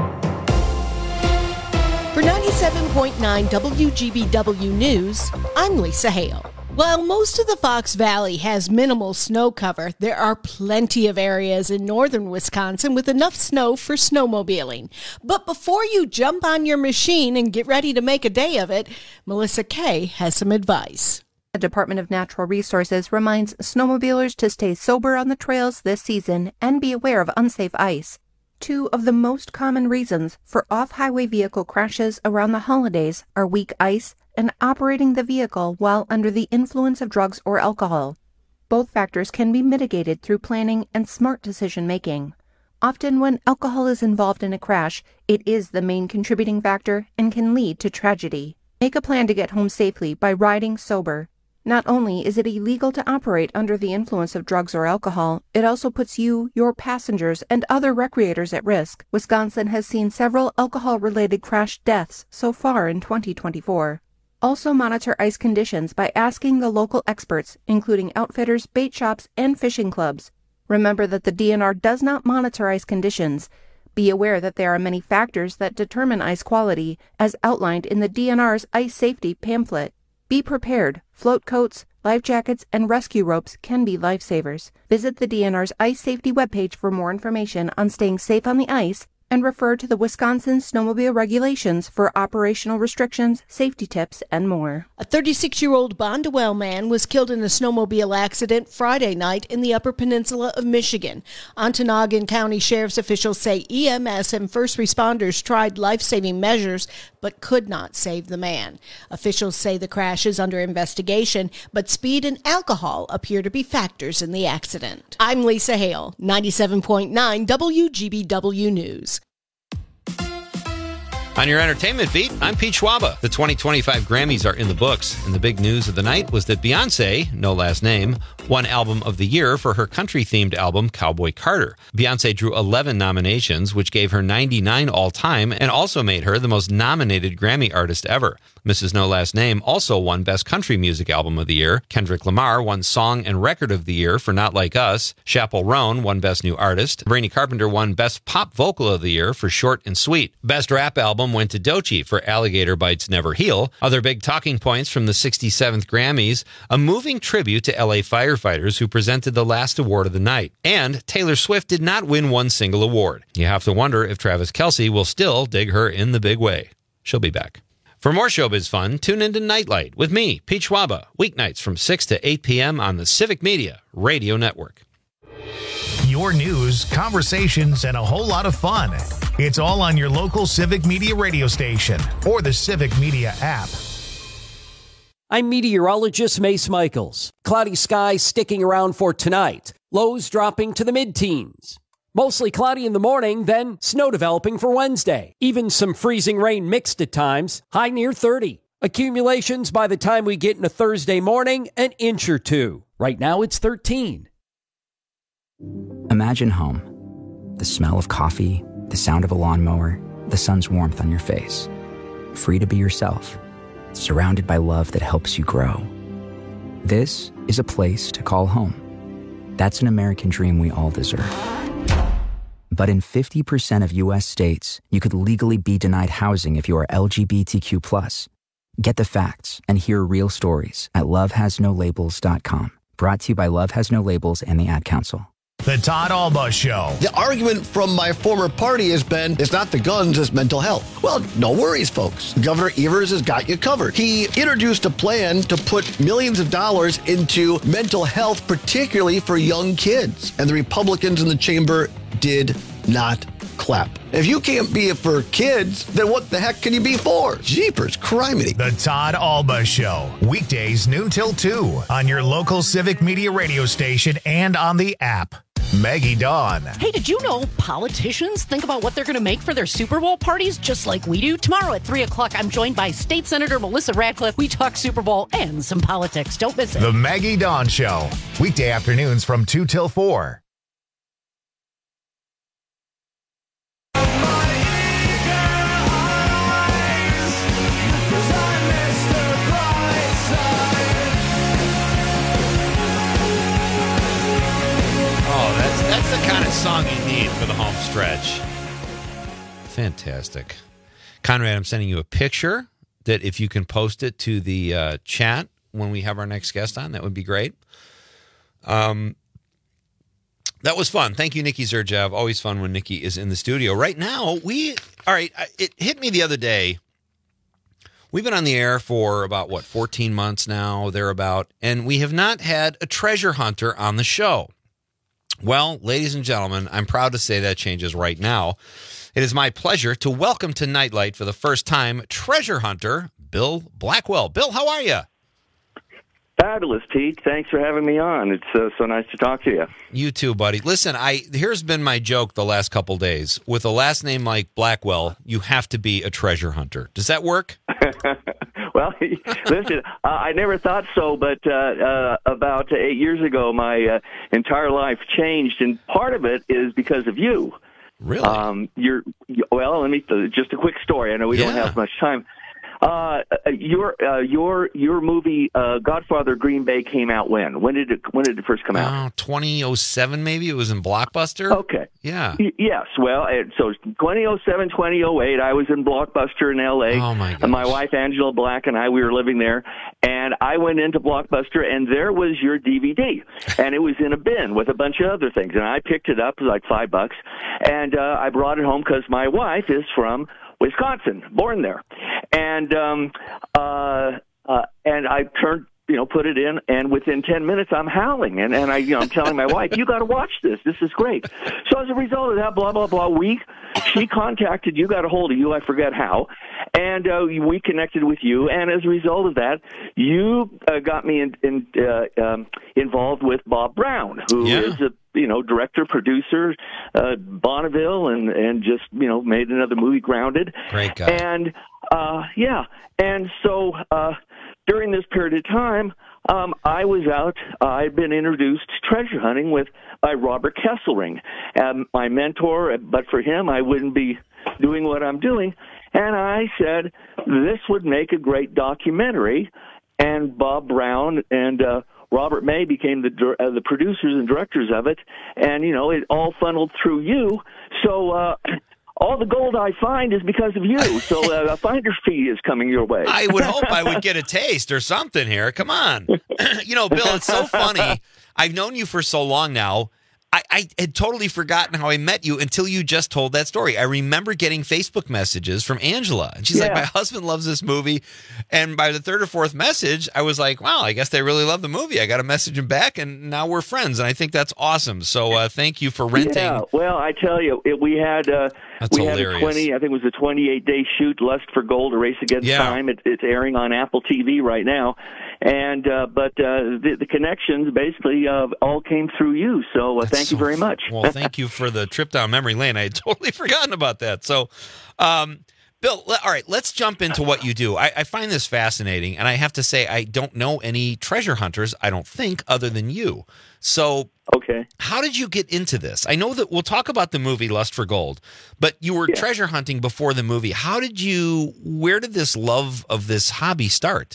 97.9 WGBW News, I'm Lisa Hale. While most of the Fox Valley has minimal snow cover, there are plenty of areas in northern Wisconsin with enough snow for snowmobiling. But before you jump on your machine and get ready to make a day of it, Melissa Kay has some advice. The Department of Natural Resources reminds snowmobilers to stay sober on the trails this season and be aware of unsafe ice. Two of the most common reasons for off-highway vehicle crashes around the holidays are weak ice and operating the vehicle while under the influence of drugs or alcohol. Both factors can be mitigated through planning and smart decision-making. Often when alcohol is involved in a crash, it is the main contributing factor and can lead to tragedy. Make a plan to get home safely by riding sober. Not only is it illegal to operate under the influence of drugs or alcohol, it also puts you, your passengers, and other recreators at risk. Wisconsin has seen several alcohol-related crash deaths so far in 2024. Also monitor ice conditions by asking the local experts, including outfitters, bait shops, and fishing clubs. Remember that the DNR does not monitor ice conditions. Be aware that there are many factors that determine ice quality, as outlined in the DNR's ice safety pamphlet. Be prepared. Float coats, life jackets, and rescue ropes can be lifesavers. Visit the DNR's ice safety webpage for more information on staying safe on the ice and refer to the Wisconsin Snowmobile Regulations for operational restrictions, safety tips, and more. A 36-year-old Bondwell man was killed in a snowmobile accident Friday night in the Upper Peninsula of Michigan. Ontonagon County Sheriff's officials say EMS and first responders tried life-saving measures but could not save the man. Officials say the crash is under investigation, but speed and alcohol appear to be factors in the accident. I'm Lisa Hale, 97.9 WGBW News. On your entertainment beat, I'm Pete Schwaba. The 2025 Grammys are in the books, and the big news of the night was that Beyoncé, no last name, won Album of the Year for her country-themed album Cowboy Carter. Beyoncé drew 11 nominations, which gave her 99 all-time, and also made her the most nominated Grammy artist ever. Mrs. No Last Name also won Best Country Music Album of the Year. Kendrick Lamar won Song and Record of the Year for Not Like Us. Chappell Roan won Best New Artist. Sabrina Carpenter won Best Pop Vocal of the Year for Short and Sweet. Best Rap Album went to Doechii for Alligator Bites Never Heal. Other big talking points from the 67th Grammys, a moving tribute to LA firefighters who presented the last award of the night. And Taylor Swift did not win one single award. You have to wonder if Travis Kelce will still dig her in the big way. She'll be back. For more showbiz fun, tune into Nightlight with me, Pete Schwaba, weeknights from 6 to 8 p.m. on the Civic Media Radio Network. Your news, conversations, and a whole lot of fun. It's all on your local Civic Media radio station or the Civic Media app. I'm meteorologist Mace Michaels. Cloudy skies sticking around for tonight. Lows dropping to the mid-teens. Mostly cloudy in the morning, then snow developing for Wednesday. Even some freezing rain mixed at times, high near 30. Accumulations by the time we get into Thursday morning, an inch or two. Right now it's 13. Imagine home. The smell of coffee, the sound of a lawnmower, the sun's warmth on your face. Free to be yourself, surrounded by love that helps you grow. This is a place to call home. That's an American dream we all deserve. But in 50% of U.S. states, you could legally be denied housing if you are LGBTQ+. Get the facts and hear real stories at lovehasnolabels.com. Brought to you by Love Has No Labels and the Ad Council. The Todd Alba Show. The argument from my former party has been, it's not the guns, it's mental health. Well, no worries, folks. Governor Evers has got you covered. He introduced a plan to put millions of dollars into mental health, particularly for young kids. And the Republicans in the chamber did not clap. If you can't be it for kids, then what the heck can you be for? Jeepers, criminy. The Todd Alba Show. Weekdays noon till 2 on your local Civic Media radio station and on the app. Maggie Dawn. Hey, did you know politicians think about what they're going to make for their Super Bowl parties just like we do? Tomorrow at 3 o'clock, I'm joined by State Senator Melissa Radcliffe. We talk Super Bowl and some politics. Don't miss it. The Maggie Dawn Show. Weekday afternoons from 2 till 4. That's the kind of song you need for the home stretch. Fantastic. Conrad, I'm sending you a picture that if you can post it to the chat when we have our next guest on, that would be great. That was fun. Thank you, Nikki Zerjev. Always fun when Nikki is in the studio. Right now, it hit me the other day. We've been on the air for about, 14 months now, thereabout, and we have not had a treasure hunter on the show. Well, ladies and gentlemen, I'm proud to say that changes right now. It is my pleasure to welcome to Nightlight for the first time treasure hunter Bill Blackwell. Bill, how are you? Fabulous, Pete. Thanks for having me on. It's so nice to talk to you. You too, buddy. Listen, here's been my joke the last couple days. With a last name like Blackwell, you have to be a treasure hunter. Does that work? Well, listen, I never thought so, but about 8 years ago, my entire life changed, and part of it is because of you. Really? Let me just a quick story. I know we don't have much time. Your movie Godfather Green Bay came out when? When did it first come out? 2007 maybe. It was in Blockbuster. Okay. Yeah. Yes. Well, so 2007, 2008, I was in Blockbuster in L.A. Oh my gosh. And my wife Angela Black and I, we were living there, and I went into Blockbuster, and there was your DVD, and it was in a bin with a bunch of other things, and I picked it up. It was like $5, and I brought it home because my wife is from Wisconsin, born there, and I put it in, and within 10 minutes I'm howling, and I'm telling my wife, you got to watch this. This is great. So as a result of that, blah blah blah, she contacted you, got a hold of you, I forget how, and we connected with you, and as a result of that, you got me involved with Bob Brown, who is a director, producer, Bonneville, and just, made another movie, Grounded. Great guy. And, and so during this period of time, I was out. I'd been introduced to treasure hunting by Robert Kesselring, my mentor, but for him, I wouldn't be doing what I'm doing. And I said, this would make a great documentary, and Bob Brown and Robert May became the producers and directors of it, and, it all funneled through you. So all the gold I find is because of you. So a finder's fee is coming your way. I would hope I would get a taste or something here. Come on. Bill, it's so funny. I've known you for so long now. I had totally forgotten how I met you until you just told that story. I remember getting Facebook messages from Angela, and she's like, my husband loves this movie. And by the third or fourth message, I was like, wow, I guess they really love the movie. I got to message him back, and now we're friends, and I think that's awesome. So thank you for renting. Yeah, well, I tell you, we had a 28-day shoot, Lust for Gold, A Race Against Time. It's airing on Apple TV right now. And but the connections basically all came through you. So thank you very much. Well, thank you for the trip down memory lane. I had totally forgotten about that. So, Bill, all right, let's jump into what you do. I find this fascinating, and I have to say I don't know any treasure hunters, I don't think, other than you. So, okay, how did you get into this? I know that we'll talk about the movie Lust for Gold, but you were treasure hunting before the movie. Where did this love of this hobby start?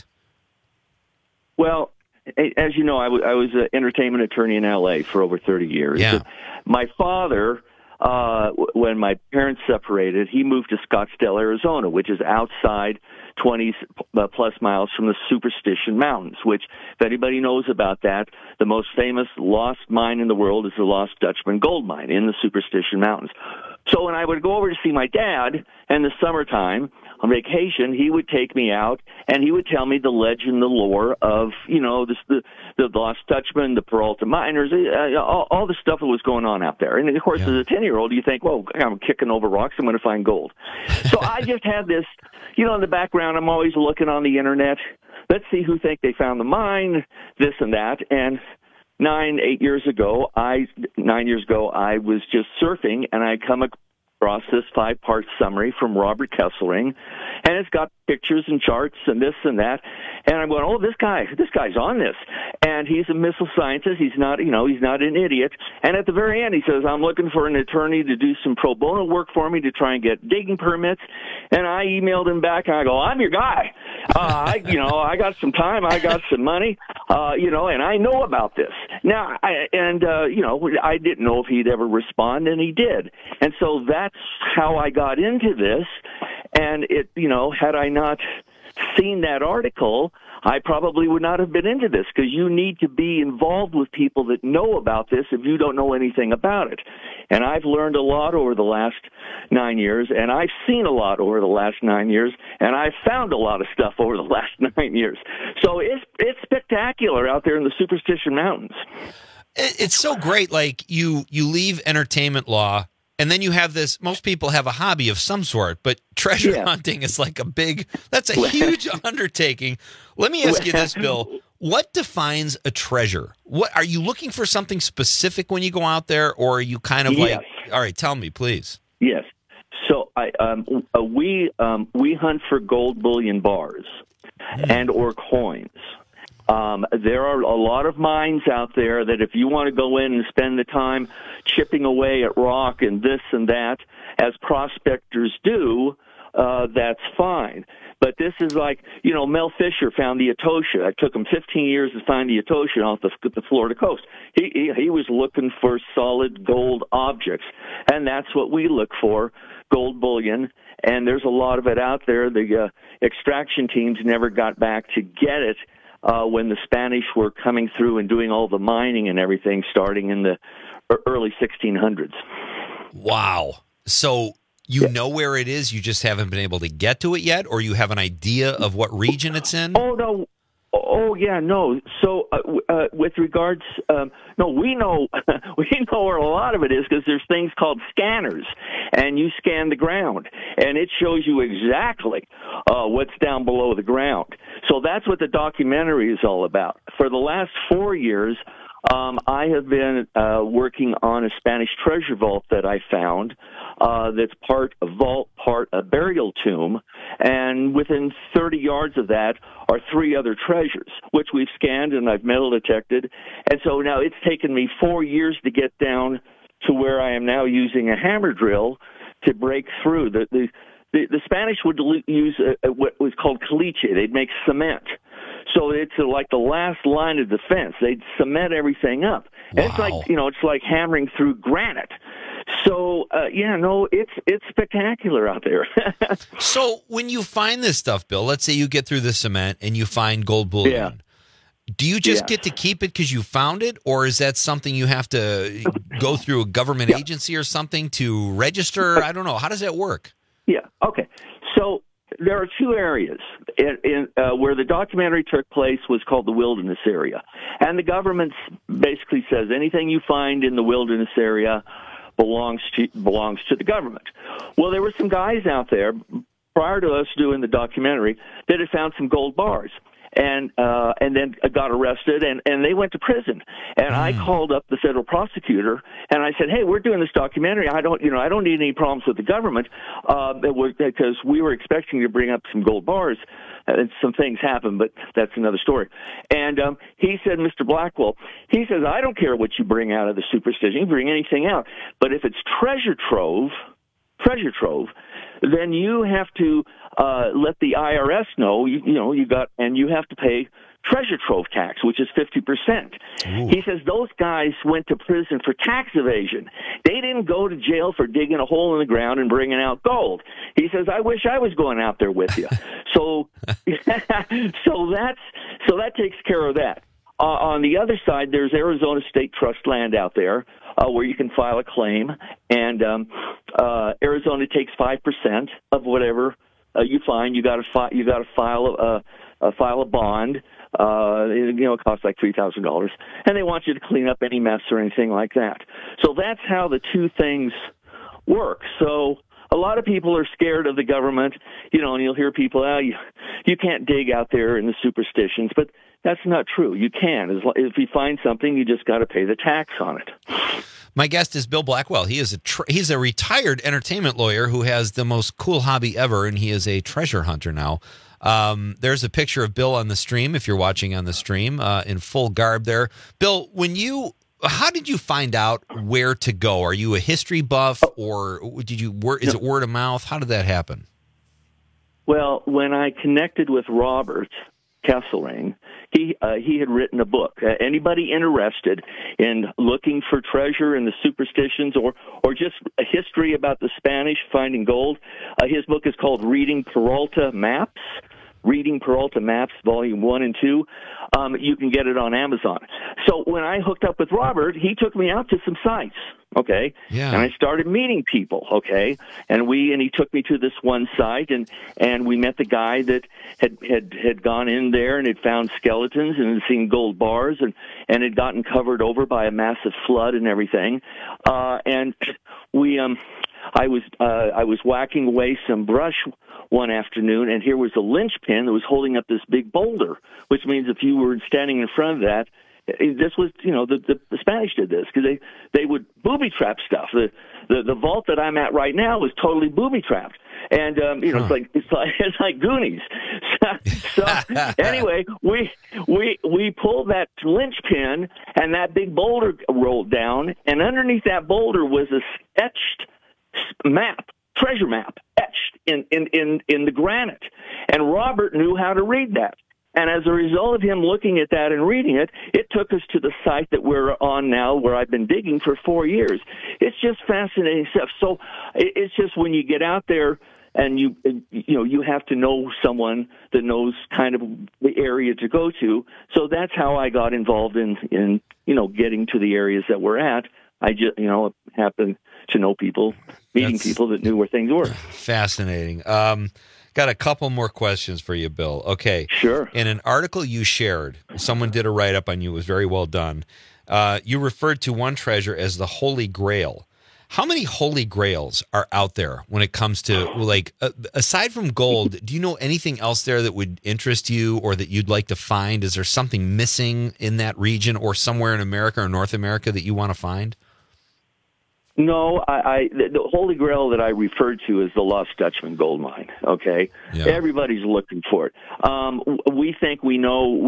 Well, as you know, I was an entertainment attorney in L.A. for over 30 years. Yeah. My father, when my parents separated, he moved to Scottsdale, Arizona, which is outside 20 plus miles from the Superstition Mountains, which, if anybody knows about that, the most famous lost mine in the world is the Lost Dutchman gold mine in the Superstition Mountains. So when I would go over to see my dad in the summertime on vacation, he would take me out, and he would tell me the legend, the lore of, the Lost Dutchman, the Peralta miners, all the stuff that was going on out there. And, of course, as a 10-year-old, you think, well, I'm kicking over rocks, I'm going to find gold. So I just had this, in the background, I'm always looking on the Internet. Let's see who think they found the mine, this and that. And 9 years ago, I was just surfing, and I come across this 5-part summary from Robert Kesselring, and it's got pictures and charts and this and that. And I'm going, oh, this guy's on this. And he's a missile scientist. He's not an idiot. And at the very end, he says, I'm looking for an attorney to do some pro bono work for me to try and get digging permits. And I emailed him back, and I go, I'm your guy. I got some time. I got some money, and I know about this. Now, I didn't know if he'd ever respond, and he did. And so that's how I got into this. And it, had I not seen that article, I probably would not have been into this, because you need to be involved with people that know about this if you don't know anything about it. And I've learned a lot over the last 9 years, and I've seen a lot over the last 9 years, and I've found a lot of stuff over the last 9 years. So it's spectacular out there in the Superstition Mountains. It's so great. Like you leave entertainment law, and then you have this. Most people have a hobby of some sort, but treasure hunting is like that's a huge undertaking. Let me ask you this, Bill. What defines a treasure? What are you looking for, something specific when you go out there, or are you kind of like, all right, tell me, please? Yes. So we hunt for gold bullion bars and or coins. There are a lot of mines out there that if you want to go in and spend the time chipping away at rock and this and that, as prospectors do, that's fine. But this is like, Mel Fisher found the Etosha. It took him 15 years to find the Etosha off the Florida coast. He was looking for solid gold objects, and that's what we look for, gold bullion. And there's a lot of it out there. The extraction teams never got back to get it when the Spanish were coming through and doing all the mining and everything starting in the early 1600s. Wow. So you know where it is, you just haven't been able to get to it yet, or you have an idea of what region it's in? Oh, no. Oh, yeah, no. So with regards, no, we know where a lot of it is, because there's things called scanners, and you scan the ground, and it shows you exactly what's down below the ground. So that's what the documentary is all about. For the last 4 years, I have been working on a Spanish treasure vault that I found that's part a vault, part a burial tomb, and within 30 yards of that are 3 other treasures, which we've scanned and I've metal detected. And so now it's taken me 4 years to get down to where I am now using a hammer drill to break through. The Spanish would use what was called caliche. They'd make cement. So it's like the last line of defense. They'd cement everything up. And it's like, it's like hammering through granite. So, it's spectacular out there. So when you find this stuff, Bill, let's say you get through the cement and you find gold bullion. Do you just get to keep it because you found it, or is that something you have to go through a government agency or something to register? I don't know. How does that work? Yeah, okay. So there are 2 areas in where the documentary took place was called the wilderness area. And the government basically says anything you find in the wilderness area belongs to the government. Well, there were some guys out there prior to us doing the documentary that had found some gold bars. And then got arrested, and they went to prison. And I called up the federal prosecutor, and I said, "Hey, we're doing this documentary. I don't need any problems with the government, because we were expecting to bring up some gold bars, and some things happened, but that's another story." And he said, "Mr. Blackwell," he says, "I don't care what you bring out of the Superstition. You bring anything out, but if it's treasure trove, then you have to let the IRS know, you have to pay treasure trove tax, which is 50%. He says those guys went to prison for tax evasion. They didn't go to jail for digging a hole in the ground and bringing out gold. He says, I wish I was going out there with you. So that takes care of that. On the other side, there's Arizona State Trust land out there where you can file a claim, and Arizona takes 5% of whatever you find. You got to file a bond. It costs like $3,000, and they want you to clean up any mess or anything like that. So that's how the 2 things work. So a lot of people are scared of the government, and you'll hear people, you can't dig out there in the Superstitions, but that's not true. You can. If you find something, you just got to pay the tax on it. My guest is Bill Blackwell. He is he's a retired entertainment lawyer who has the most cool hobby ever, and he is a treasure hunter now. There's a picture of Bill on the stream, if you're watching on the stream, in full garb there. Bill, how did you find out where to go? Are you a history buff, or is it word of mouth? How did that happen? Well, when I connected with Robert Kesselring, he had written a book. Anybody interested in looking for treasure in the superstitions or just a history about the Spanish finding gold, his book is called Reading Peralta Maps, Volume 1 and 2. You can get it on Amazon. So when I hooked up with Robert, he took me out to some sites, okay? Yeah. And I started meeting people, okay? And he took me to this one site, and we met the guy that had gone in there and had found skeletons and had seen gold bars and had gotten covered over by a massive flood and everything. And I was whacking away some brush one afternoon, and here was a linchpin that was holding up this big boulder, which means if you were standing in front of that, this was, the Spanish did this because they would booby trap stuff. The vault that I'm at right now is totally booby trapped, and it's like Goonies. So anyway, we pulled that linchpin, and that big boulder rolled down, and underneath that boulder was a sketched treasure map etched in the granite, and Robert knew how to read that. And as a result of him looking at that and reading it, it took us to the site that we're on now, where I've been digging for 4 years. It's just fascinating stuff. So it's just when you get out there and you have to know someone that knows kind of the area to go to. So that's how I got involved in getting to the areas that we're at. I just happened to know people, meeting people that knew where things were. Fascinating. Got a couple more questions for you, Bill. Okay. Sure. In an article you shared, someone did a write-up on you. It was very well done. You referred to one treasure as the Holy Grail. How many Holy Grails are out there when it comes to, aside from gold, do you know anything else there that would interest you or that you'd like to find? Is there something missing in that region or somewhere in America or North America that you want to find? No, the Holy Grail that I referred to is the Lost Dutchman gold mine. Okay, yeah. Everybody's looking for it. We think we know.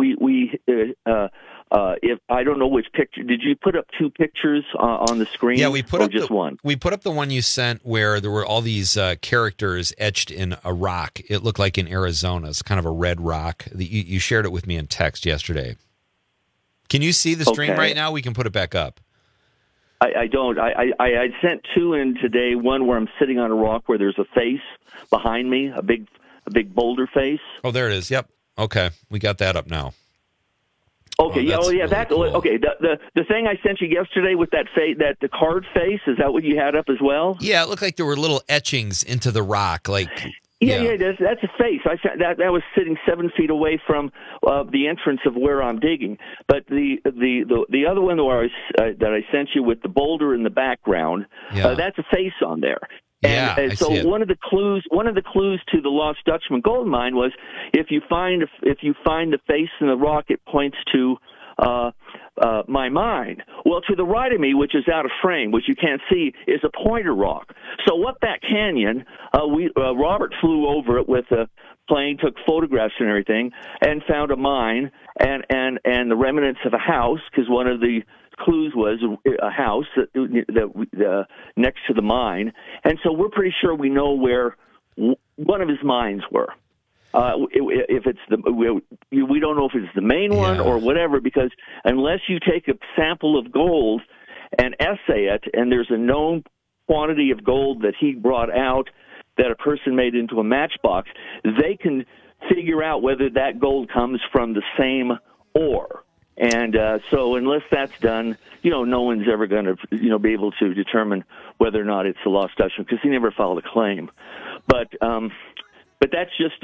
If I don't know which picture, did you put up two pictures on the screen? Yeah, we put up just one. We put up the one you sent where there were all these characters etched in a rock. It looked like in Arizona. It's kind of a red rock. You shared it with me in text yesterday. Can you see the stream right now? We can put it back up. I don't. I sent two in today. One where I'm sitting on a rock where there's a face behind me, a big boulder face. Oh, there it is. Yep. Okay, we got that up now. Okay. Yeah. Oh, yeah. Really cool. Okay. The thing I sent you yesterday with that the card face, is that what you had up as well? Yeah. It looked like there were little etchings into the rock, like. Yeah, that's a face. That was sitting 7 feet away from the entrance of where I'm digging. But the other one that I sent you with the boulder in the background, that's a face on there. And so one of the clues to the Lost Dutchman gold mine was if you find the face in the rock, it points to my mine. Well, to the right of me, which is out of frame, which you can't see, is a pointer rock. So what that canyon, Robert flew over it with a plane, took photographs and everything, and found a mine and the remnants of a house, because one of the clues was a house that next to the mine. And so we're pretty sure we know where one of his mines were. If it's we don't know if it's the main one or whatever, because unless you take a sample of gold and assay it, and there's a known quantity of gold that he brought out that a person made into a matchbox, they can figure out whether that gold comes from the same ore. And so unless that's done, no one's ever going to, be able to determine whether or not it's a Lost Dutchman, because he never filed a claim. But that's just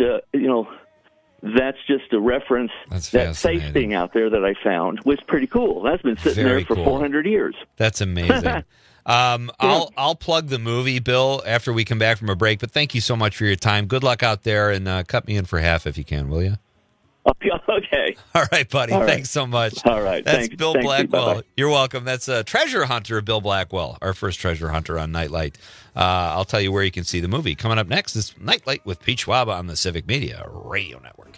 a reference. That face being out there that I found was pretty cool. That's been sitting there for 400 years. That's amazing. I'll plug the movie, Bill, after we come back from a break. But thank you so much for your time. Good luck out there, and cut me in for half if you can, will you? Okay. All right, buddy. All right. Thanks so much. All right. That's Thanks. Bill Thank Blackwell. you. You're welcome. That's a treasure hunter, Bill Blackwell, our first treasure hunter on Nightlight. I'll tell you where you can see the movie. Coming up next is Nightlight with Pete Schwab on the Civic Media Radio Network.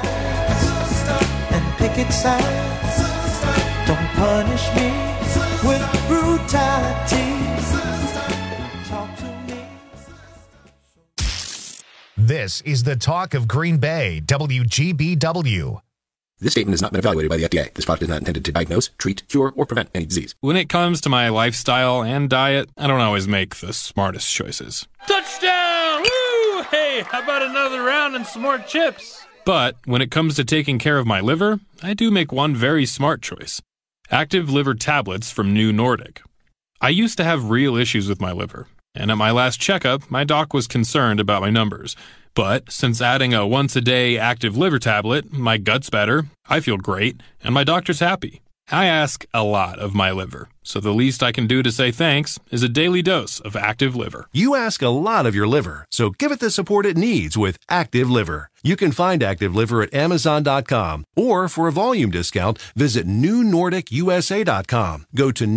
And picket signs. Don't punish me with brutality. Talk to me. This is the talk of Green Bay, WGBW. This statement has not been evaluated by the FDA. This product is not intended to diagnose, treat, cure, or prevent any disease. When it comes to my lifestyle and diet, I don't always make the smartest choices. Touchdown! Woo! Hey, how about another round and some more chips? But when it comes to taking care of my liver, I do make one very smart choice. Active liver tablets from New Nordic. I used to have real issues with my liver, and at my last checkup, my doc was concerned about my numbers. But since adding a once-a-day active liver tablet, my gut's better, I feel great, and my doctor's happy. I ask a lot of my liver, so the least I can do to say thanks is a daily dose of Active Liver. You ask a lot of your liver, so give it the support it needs with Active Liver. You can find Active Liver at Amazon.com, or for a volume discount, visit NewNordicUSA.com. Go to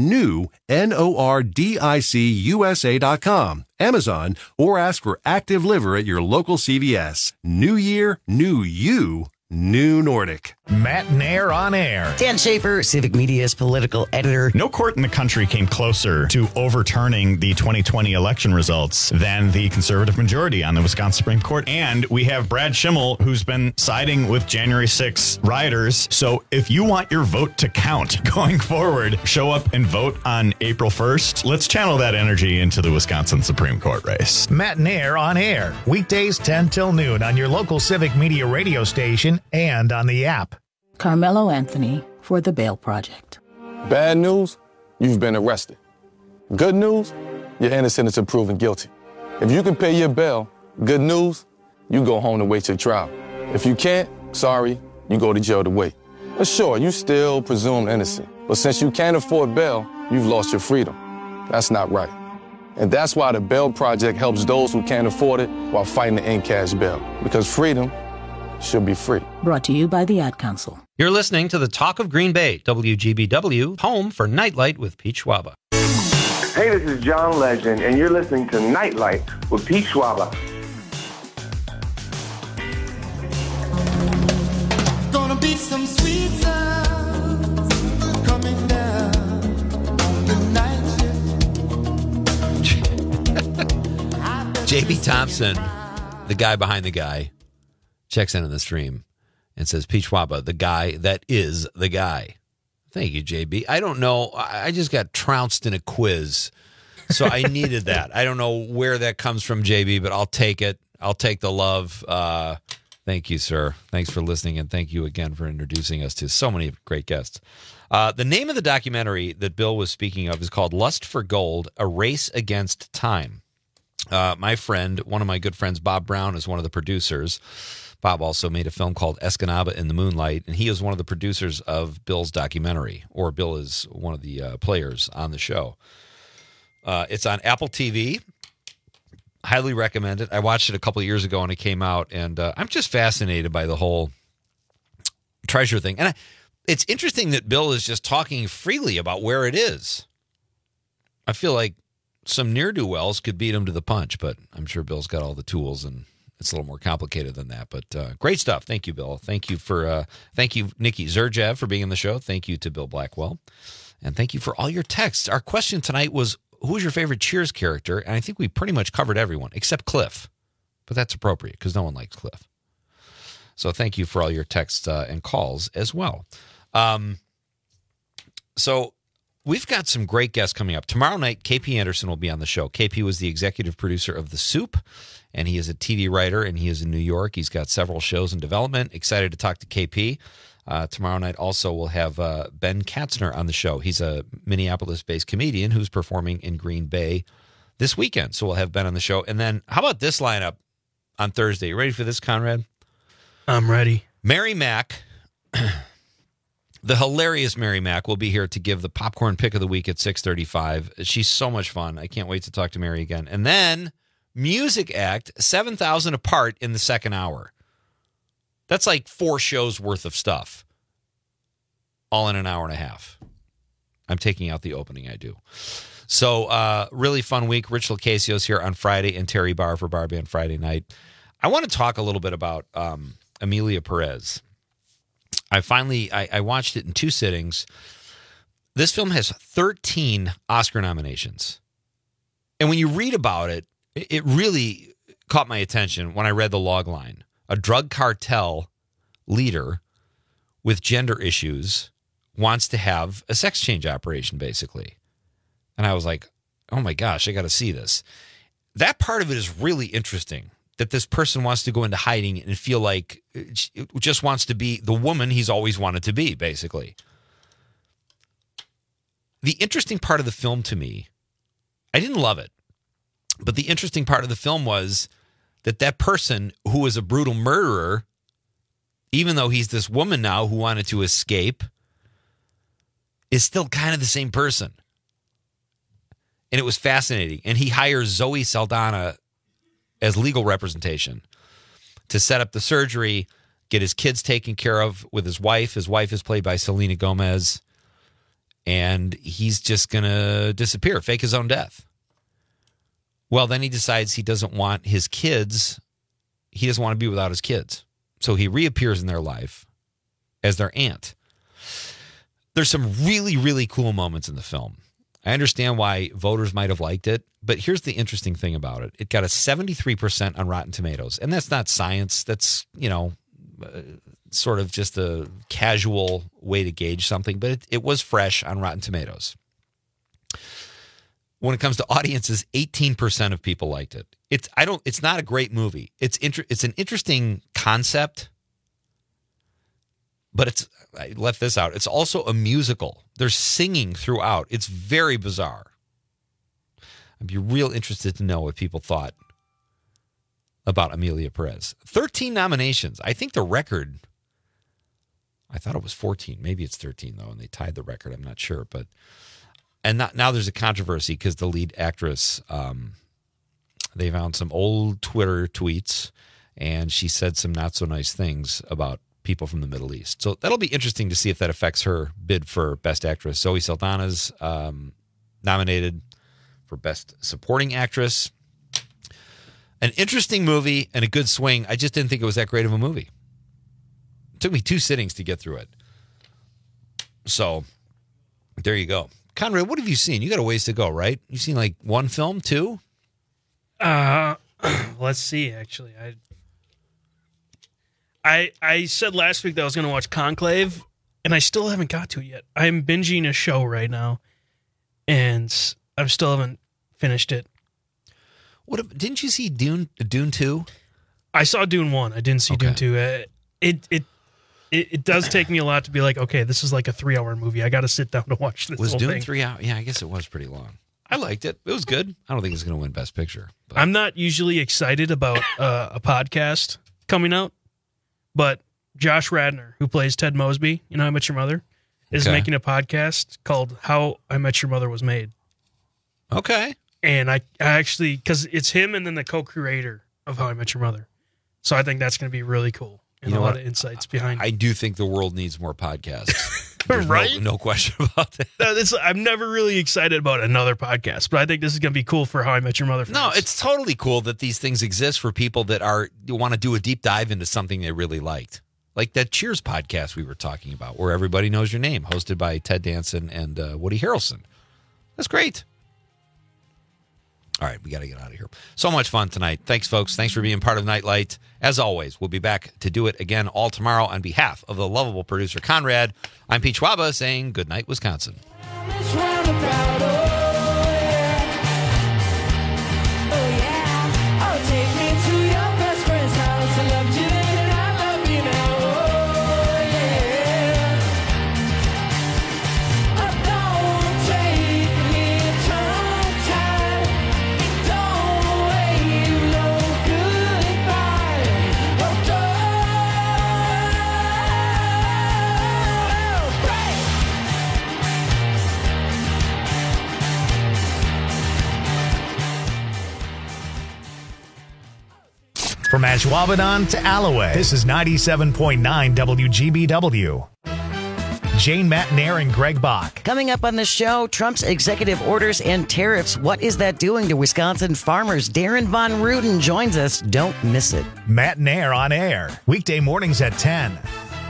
NewNordicUSA.com, Amazon, or ask for Active Liver at your local CVS. New year, new you. New Nordic. Matt Nair on air. Dan Schaefer, Civic Media's political editor. No court in the country came closer to overturning the 2020 election results than the conservative majority on the Wisconsin Supreme Court. And we have Brad Schimmel, who's been siding with January 6 rioters. So if you want your vote to count going forward, show up and vote on April 1st. Let's channel that energy into the Wisconsin Supreme Court race. Matt Nair on air. Weekdays 10 till noon on your local Civic Media radio station and on the app. Carmelo Anthony for the Bail Project. Bad news, you've been arrested. Good news, you're innocent until proven guilty. If you can pay your bail, good news, you go home to wait your trial. If you can't, sorry, you go to jail to wait. But sure, you still presumed innocent. But since you can't afford bail, you've lost your freedom. That's not right. And that's why the Bail Project helps those who can't afford it while fighting to end cash bail. Because freedom should be free. Brought to you by the Ad Council. You're listening to the Talk of Green Bay, WGBW, home for Nightlight with Pete Schwaba. Hey, this is John Legend, and you're listening to Nightlight with Pete Schwaba. Gonna be some sweet sounds coming down the night shift. JB Thompson, the guy behind the guy, checks in on the stream and says, Pete Schwaba, the guy that is the guy. Thank you, JB. I don't know. I just got trounced in a quiz, so I needed that. I don't know where that comes from, JB, but I'll take it. I'll take the love. Thank you, sir. Thanks for listening, and thank you again for introducing us to so many great guests. The name of the documentary that Bill was speaking of is called Lust for Gold, A Race Against Time. My friend, one of my good friends, Bob Brown, is one of the producers. Bob also made a film called Escanaba in the Moonlight, and he is one of the producers of Bill's documentary, or Bill is one of the players on the show. It's on Apple TV. Highly recommend it. I watched it a couple of years ago when it came out, and I'm just fascinated by the whole treasure thing. And it's interesting that Bill is just talking freely about where it is. I feel like some ne'er-do-wells could beat him to the punch, but I'm sure Bill's got all the tools, and it's a little more complicated than that. But great stuff. Thank you, Bill. Thank you, Nikki Zerjev, for being on the show. Thank you to Bill Blackwell. And thank you for all your texts. Our question tonight was, who's your favorite Cheers character? And I think we pretty much covered everyone, except Cliff. But that's appropriate, because no one likes Cliff. So thank you for all your texts and calls as well. So we've got some great guests coming up. Tomorrow night, KP Anderson will be on the show. KP was the executive producer of The Soup, and he is a TV writer, and he is in New York. He's got several shows in development. Excited to talk to KP. Tomorrow night also we'll have Ben Katzner on the show. He's a Minneapolis-based comedian who's performing in Green Bay this weekend. So we'll have Ben on the show. And then how about this lineup on Thursday? You ready for this, Conrad? I'm ready. Mary Mack, the hilarious Mary Mack, will be here to give the popcorn pick of the week at 6:35. She's so much fun. I can't wait to talk to Mary again. And then Music Act, 7,000 apart in the second hour. That's like 4 shows worth of stuff, all in an hour and a half. I'm taking out the opening, I do. So really fun week. Rich Lacasio's here on Friday and Terry Barr for Bar Band Friday night. I want to talk a little bit about Emilia Perez. I watched it in 2 sittings. This film has 13 Oscar nominations. And when you read about it, it really caught my attention when I read the log line. A drug cartel leader with gender issues wants to have a sex change operation, basically. And I was like, oh my gosh, I got to see this. That part of it is really interesting, that this person wants to go into hiding and feel like it just wants to be the woman he's always wanted to be, basically. The interesting part of the film to me, I didn't love it, but the interesting part of the film was that person who was a brutal murderer, even though he's this woman now who wanted to escape, is still kind of the same person. And it was fascinating. And he hires Zoe Saldana as legal representation to set up the surgery, get his kids taken care of with his wife. His wife is played by Selena Gomez. And he's just going to disappear, fake his own death. Well, then he decides he doesn't want his kids. He doesn't want to be without his kids. So he reappears in their life as their aunt. There's some really, really cool moments in the film. I understand why voters might have liked it, but here's the interesting thing about it. It got a 73% on Rotten Tomatoes, and that's not science. That's, sort of just a casual way to gauge something, but it was fresh on Rotten Tomatoes. When it comes to audiences, 18% of people liked it. It's not a great movie. It's an interesting concept, but I left this out. It's also a musical. There's singing throughout. It's very bizarre. I'd be real interested to know what people thought about Emilia Perez. 13 nominations. I think the record, I thought it was 14. Maybe it's 13, though, and they tied the record. I'm not sure. Now there's a controversy because the lead actress, they found some old Twitter tweets, and she said some not so nice things about people from the Middle East. So that'll be interesting to see if that affects her bid for Best Actress. Zoe Saldana's nominated for Best Supporting Actress. An interesting movie and a good swing. I just didn't think it was that great of a movie. It took me 2 sittings to get through it. So there you go. Conrad, what have you seen? You got a ways to go, right? You've seen like 1 film, 2? Let's see, actually. I said last week that I was going to watch Conclave, and I still haven't got to it yet. I'm binging a show right now, and I still haven't finished it. Didn't you see Dune 2? I saw Dune 1. I didn't see Dune 2. It does take me a lot to be like, okay, this is like a 3-hour movie. I got to sit down to watch this Was whole Dune thing. 3 hours? Yeah, I guess it was pretty long. I liked it. It was good. I don't think it's going to win Best Picture. But. I'm not usually excited about a podcast coming out, but Josh Radnor, who plays Ted Mosby, How I Met Your Mother, is making a podcast called How I Met Your Mother Was Made. Okay. And I actually, because it's him and then the co-creator of How I Met Your Mother. So I think that's going to be really cool. And a lot of insights behind it. I do think the world needs more podcasts. Right? No question about that. I'm never really excited about another podcast, but I think this is going to be cool for How I Met Your Mother fans. No, it's totally cool that these things exist for people that want to do a deep dive into something they really liked. Like that Cheers podcast we were talking about, where everybody knows your name, hosted by Ted Danson and Woody Harrelson. That's great. All right, we got to get out of here. So much fun tonight. Thanks, folks. Thanks for being part of Nightlight. As always, we'll be back to do it again all tomorrow. On behalf of the lovable producer, Conrad, I'm Pete Schwaba saying good night, Wisconsin. From Ashwaubenon to Alloway, this is 97.9 WGBW. Jane Matnair and Greg Bach. Coming up on the show, Trump's executive orders and tariffs. What is that doing to Wisconsin farmers? Darren Von Ruden joins us. Don't miss it. Matnair on air, weekday mornings at 10.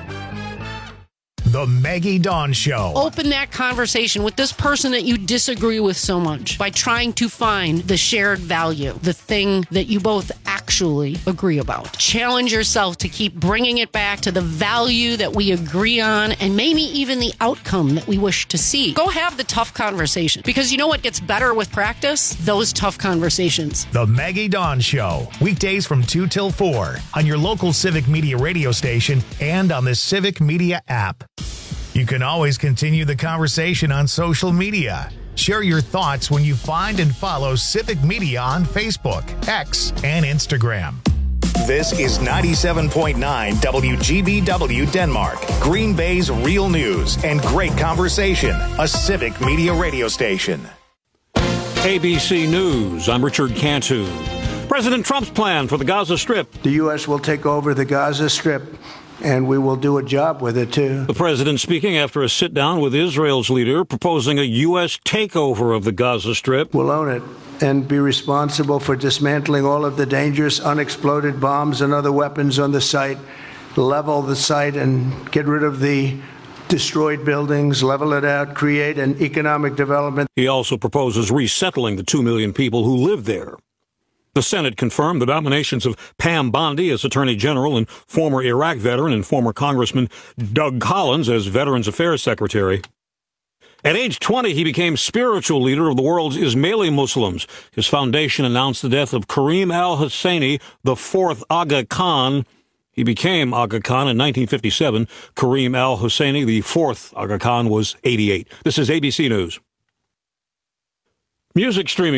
The Maggie Dawn Show. Open that conversation with this person that you disagree with so much by trying to find the shared value, the thing that you both actually agree about. Challenge yourself to keep bringing it back to the value that we agree on and maybe even the outcome that we wish to see. Go have the tough conversation, because you know what gets better with practice? Those tough conversations. The Maggie Dawn Show, weekdays from 2 till 4 on your local Civic Media radio station and on the Civic Media app. You can always continue the conversation on social media. Share your thoughts when you find and follow Civic Media on Facebook, X, and Instagram. This is 97.9 WGBW Denmark, Green Bay's real news and great conversation, a Civic Media radio station. ABC News, I'm Richard Cantu. President Trump's plan for the Gaza Strip. The U.S. will take over the Gaza Strip, and we will do a job with it, too. The president speaking after a sit-down with Israel's leader, proposing a U.S. takeover of the Gaza Strip. We'll own it and be responsible for dismantling all of the dangerous unexploded bombs and other weapons on the site, level the site and get rid of the destroyed buildings, level it out, create an economic development. He also proposes resettling the 2 million people who live there. The Senate confirmed the nominations of Pam Bondi as Attorney General and former Iraq veteran and former Congressman Doug Collins as Veterans Affairs Secretary. At age 20, he became spiritual leader of the world's Ismaili Muslims. His foundation announced the death of Karim al-Husseini, the fourth Aga Khan. He became Aga Khan in 1957. Karim al-Husseini, the fourth Aga Khan, was 88. This is ABC News. Music streaming.